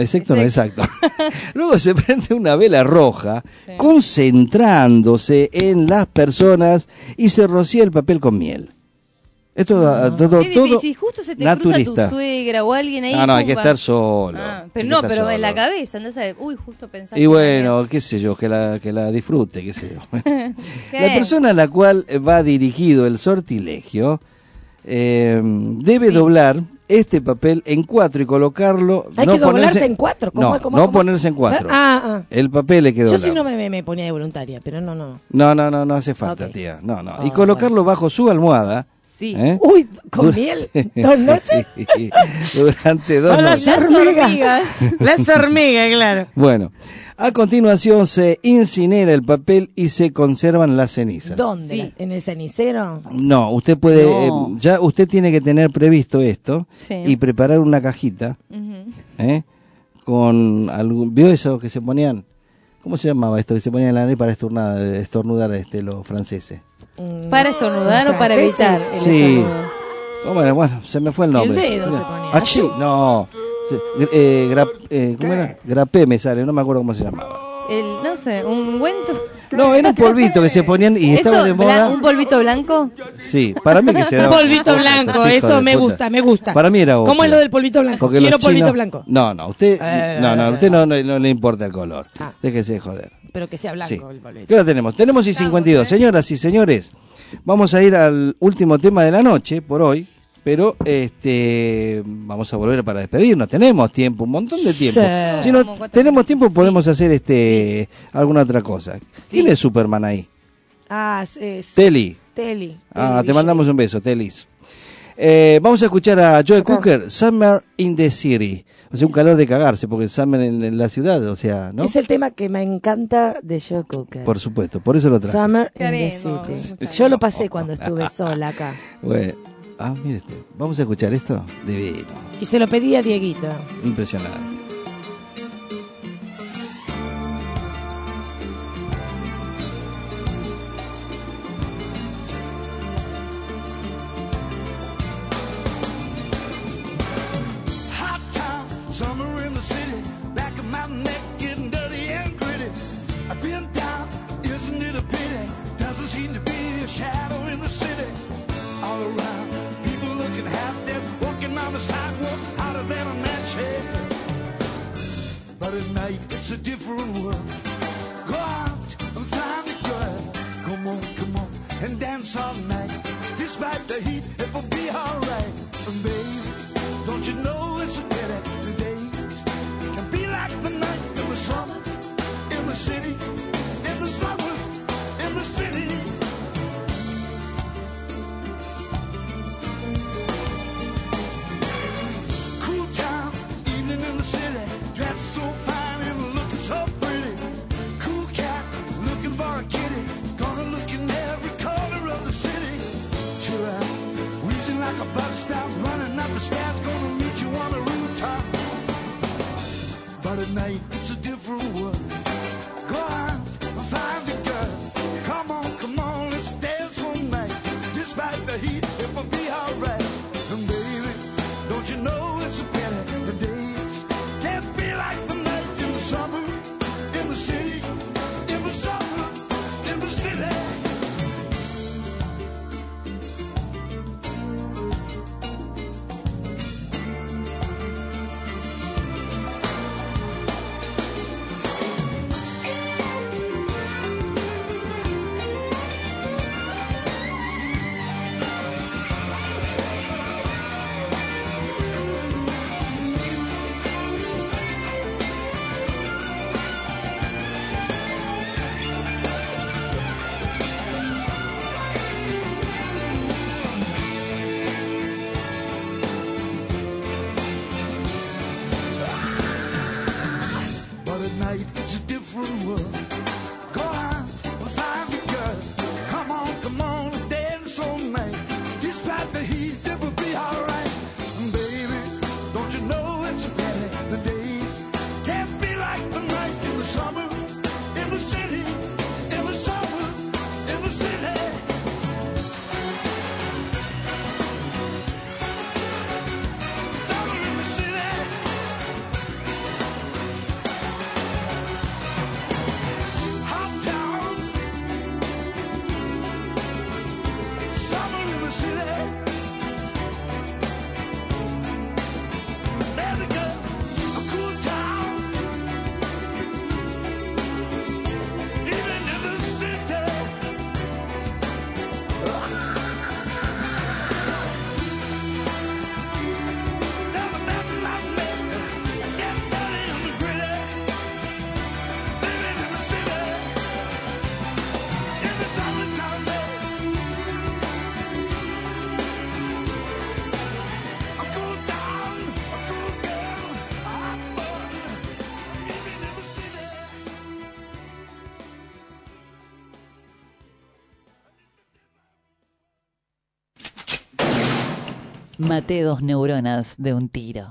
Luego se prende una vela roja, concentrándose en las personas y se rocía el papel con miel. Esto todo Qué difícil, justo se te naturista. cruza tu suegra o alguien ahí. No, hay que pumba. estar solo. Pero Hay no, que estar pero en la solo. cabeza, andás a ver, uy, justo pensaste. Y bueno, qué sé yo, que la disfrute, qué sé yo. La persona a la cual va dirigido el sortilegio debe doblar este papel en 4 y colocarlo. Hay que doblarse en 4. No, no ponerse en 4. El papel hay que Yo doblar. si no me ponía de voluntaria, pero no. No hace falta, tía. No. Y colocarlo bajo su almohada. Sí. Uy, con miel. 2 noches. Sí, durante 2 Las noches. hormigas. Las hormigas, claro. Bueno, a continuación se incinera el papel y se conservan las cenizas. ¿Dónde? ¿En el cenicero? No, usted puede, No. ya usted tiene que tener previsto esto Sí. y preparar una cajita con algún, ¿vio eso que se ponían? ¿Cómo se llamaba esto que se ponían en la nariz para estornudar los franceses? ¿Para estornudar o para evitar el Sí. estornudo? Bueno, se me fue el nombre. El dedo se ponía. Achí, no. ¿Cómo era? Grapé me sale, no me acuerdo cómo se llamaba. No sé, un ungüento. No, era un polvito que se ponían y estaba de moda. ¿Un polvito blanco? Sí, para mí que se Un daba. polvito blanco, Sí, hijo eso de me puta. gusta. Para mí era ¿Cómo opio. es lo del polvito blanco? Porque Quiero los polvito chinos- blanco. No, usted usted no le importa el color. Ah. Déjese de joder. Pero que sea blanco Sí. el polvito. ¿Qué hora tenemos? Tenemos y 52. Señoras y señores, vamos a ir al último tema de la noche por hoy, pero vamos a volver para despedirnos. Tenemos tiempo, un montón de tiempo. Sí. Si no tenemos tiempo podemos hacer alguna otra cosa. ¿Quién es Superman ahí? Es Teli. Teli. Te mandamos un beso, Telis. Vamos a escuchar a Joe Cooker, Summer in the City. O sea, un calor de cagarse, porque Summer en la ciudad, o sea, ¿no? Es el tema que me encanta de Joe Cooker. Por supuesto, por eso lo traje. Summer in the City. Yo lo pasé cuando estuve sola acá. Bueno, mire este, vamos a escuchar esto. Divino, Y se lo pedí a Dieguito. impresionante. Hot town, summer in the city, back of my neck getting dirty and gritty. I've been down, isn't it a pity? Doesn't seem to be a shadow in the city. All around, people looking half dead, walking on the sidewalk, hotter than a match head. But at night, it's a different world. Go out and find a girl. Come on, and dance all night. This Despite the heat, it will be alright. And baby, don't you know it's a pity the days can be like the night in the summer, in the city, in the summer, in the city. Cool town, evening in the city, dressed so fine and looking so pretty. Cool cat, looking for a kitty, gonna look in every corner of the city. Chill out, wheezing like a bus stop, running up the stairs, gonna meet you on the rooftop. But at night, it's a different world. Go on, find the girl. Come on, let's dance all night. Despite the heat, it will be alright. And baby, don't you know it's a pity the days can't be like the night in the summer, in the city, in the summer, in the city. But at night it's a different world. Go on, find a girl. Come on, dance all night. Despite the heat, it will be alright. Baby, don't you know it's a pity the days can't be like the night in the summer, in the city, in the summer, in the city. Summer in the city. Hot town. Summer in the city. There we go. A cool town. Even in the city. Never met like me. Get dirty in the gritty. Living in the city. In the summertime, a cool town, a cool girl, a hot bun. Living in the city. Maté 2 neuronas de un tiro.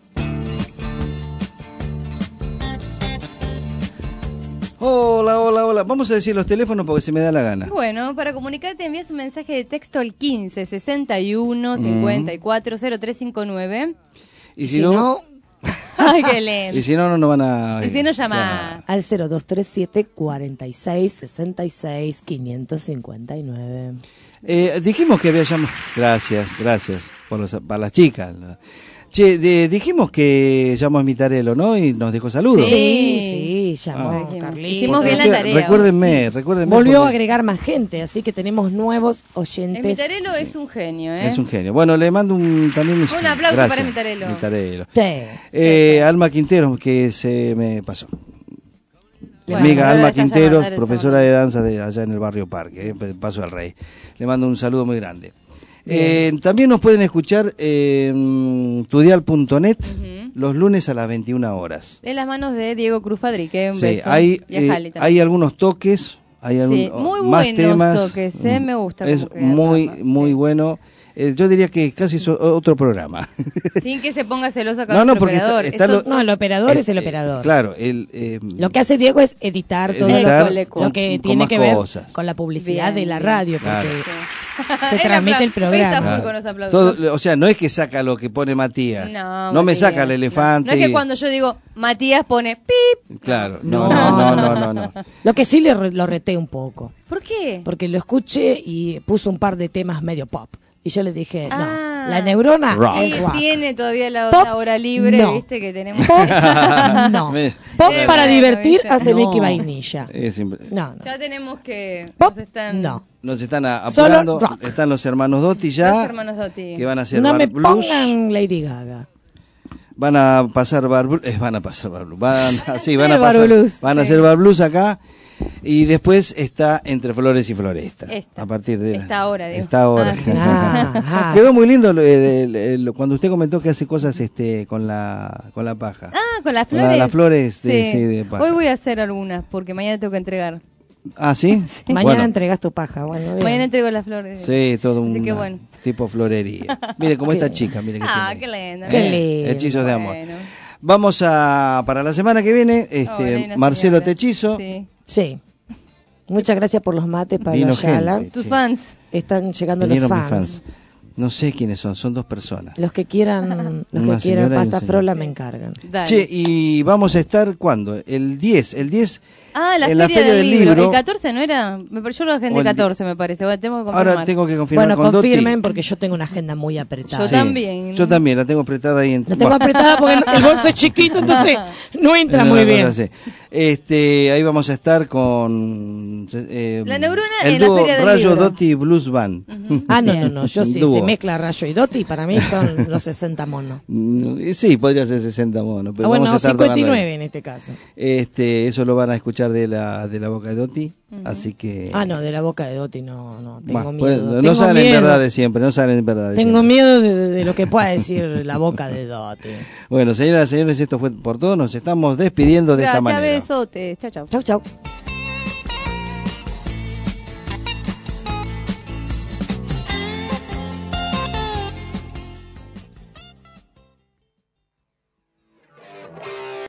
Hola. Vamos a decir los teléfonos porque se me da la gana. Bueno, para comunicarte envías un mensaje de texto al 15 61 54 0359. Y si no, Ay, qué lento. y si no, no van a... Y si no, llama al 0237 46 66 559. Dijimos que había llamado... Gracias para las chicas. Che, dijimos que llamó a Mitarello, ¿no? Y nos dejó saludos. Sí, llamó Carlitos. Hicimos bien la tarea. Recuérdenme. Volvió a agregar más gente, así que tenemos nuevos oyentes. Mitarello es un genio, ¿eh? Es un genio. Bueno, le mando también un aplauso para Mitarello. Sí. Alma Quintero, que se me pasó. Mi Bueno, amiga Alma Quintero, llamando, profesora de danza de allá en el barrio Parque, Paso del Rey. Le mando un saludo muy grande. También nos pueden escuchar en tudial.net los lunes a las 21 horas. En las manos de Diego Cruz Fadrique. Un Sí, beso. hay, Y a Jali también. hay algunos toques, hay Sí, muy más buenos temas. toques, me gusta. Es cómo queda muy, el programa, muy bueno. Yo diría que casi es otro programa. Sin que se ponga celoso con No, nuestro porque operador. No, el operador es el operador. Claro, lo que hace Diego es editar todo lo que con tiene más que ver cosas. con la publicidad Bien, de la bien. radio, Claro. porque se transmite el programa. Todo, o sea, no es que saca lo que pone Matías. No, me Matías, saca el elefante. No es que y- cuando yo digo Matías pone pip. Claro, No. no. Lo que sí lo reté un poco. ¿Por qué? Porque lo escuché y puso un par de temas medio pop. Y yo le dije, no, la neurona Rock. es rock. Tiene todavía la Pop, hora libre, no. viste, que tenemos. No. Pop para divertir hace No. Vicky Vainilla. No, Ya tenemos que... Pop, nos están... no. Nos están Solo apurando. rock. Están los hermanos Dotti ya. Los hermanos Dotti. Que van a hacer No bar me blues. pongan Lady Gaga. Van a pasar bar blues. Van a pasar bar blues. Van a hacer pasar. bar blues, Van a sí. hacer bar blues acá. Y después está Entre Flores y Floresta. A partir de Esta hora, digo. Esta hora. Ah, Quedó muy lindo cuando usted comentó que hace cosas con la paja. con las Con flores. las flores de, Sí. sí, de paja. Hoy voy a hacer algunas, porque mañana tengo que entregar. Ah, ¿sí? Mañana Bueno, entregas tu paja. Bueno, bien. Mañana entrego las flores. sí, todo Así un que bueno. tipo florería. Mire, como esta chica, mire que Ah, tiene. qué lindo. Qué lindo. Hechizos de amor. Bueno. Vamos para la semana que viene, hay una Marcelo señora. Techizo. Sí. Sí. Muchas gracias por los mates, Pablo Vino Ayala. gente, Tus sí. fans. Están llegando Vinieron los mis fans. No sé quiénes son dos personas. Los que quieran, Una pasta señora y un señor. frola me encargan. Dale. Che, y vamos a estar, ¿cuándo? El 10 Ah, la en feria, del libro. ¿El libro. 14 no era? Yo lo agendé O el 14, me parece. Bueno, tengo que confirmar. Ahora tengo que confirmar Bueno, con confirmen Dotti. porque yo tengo una agenda muy apretada. Yo también. Yo también, la tengo apretada ahí en... La tengo apretada porque el bolso es chiquito, entonces no entra muy bien. Ahí vamos a estar con La neurona el en la dúo feria del Rayo libro. Dotti Blues Band. Ah, no, yo Un sí, dúo. se mezcla Rayo y Dotti, para mí son los 60 monos. Sí, podría ser 60 monos, pero Ah, bueno, vamos a estar tocando 59 ahí. en este caso. Eso lo van a escuchar de la boca de Dotti, así que... Ah, no, de la boca de Dotti no, tengo Bah, miedo. pues, no tengo salen miedo. verdades siempre, no salen verdades Tengo siempre. miedo de lo que pueda decir la boca de Dotti. Bueno, señoras y señores, esto fue por todo, nos estamos despidiendo de esta Gracias, manera. besotes. Chau, chau. Chau, chau.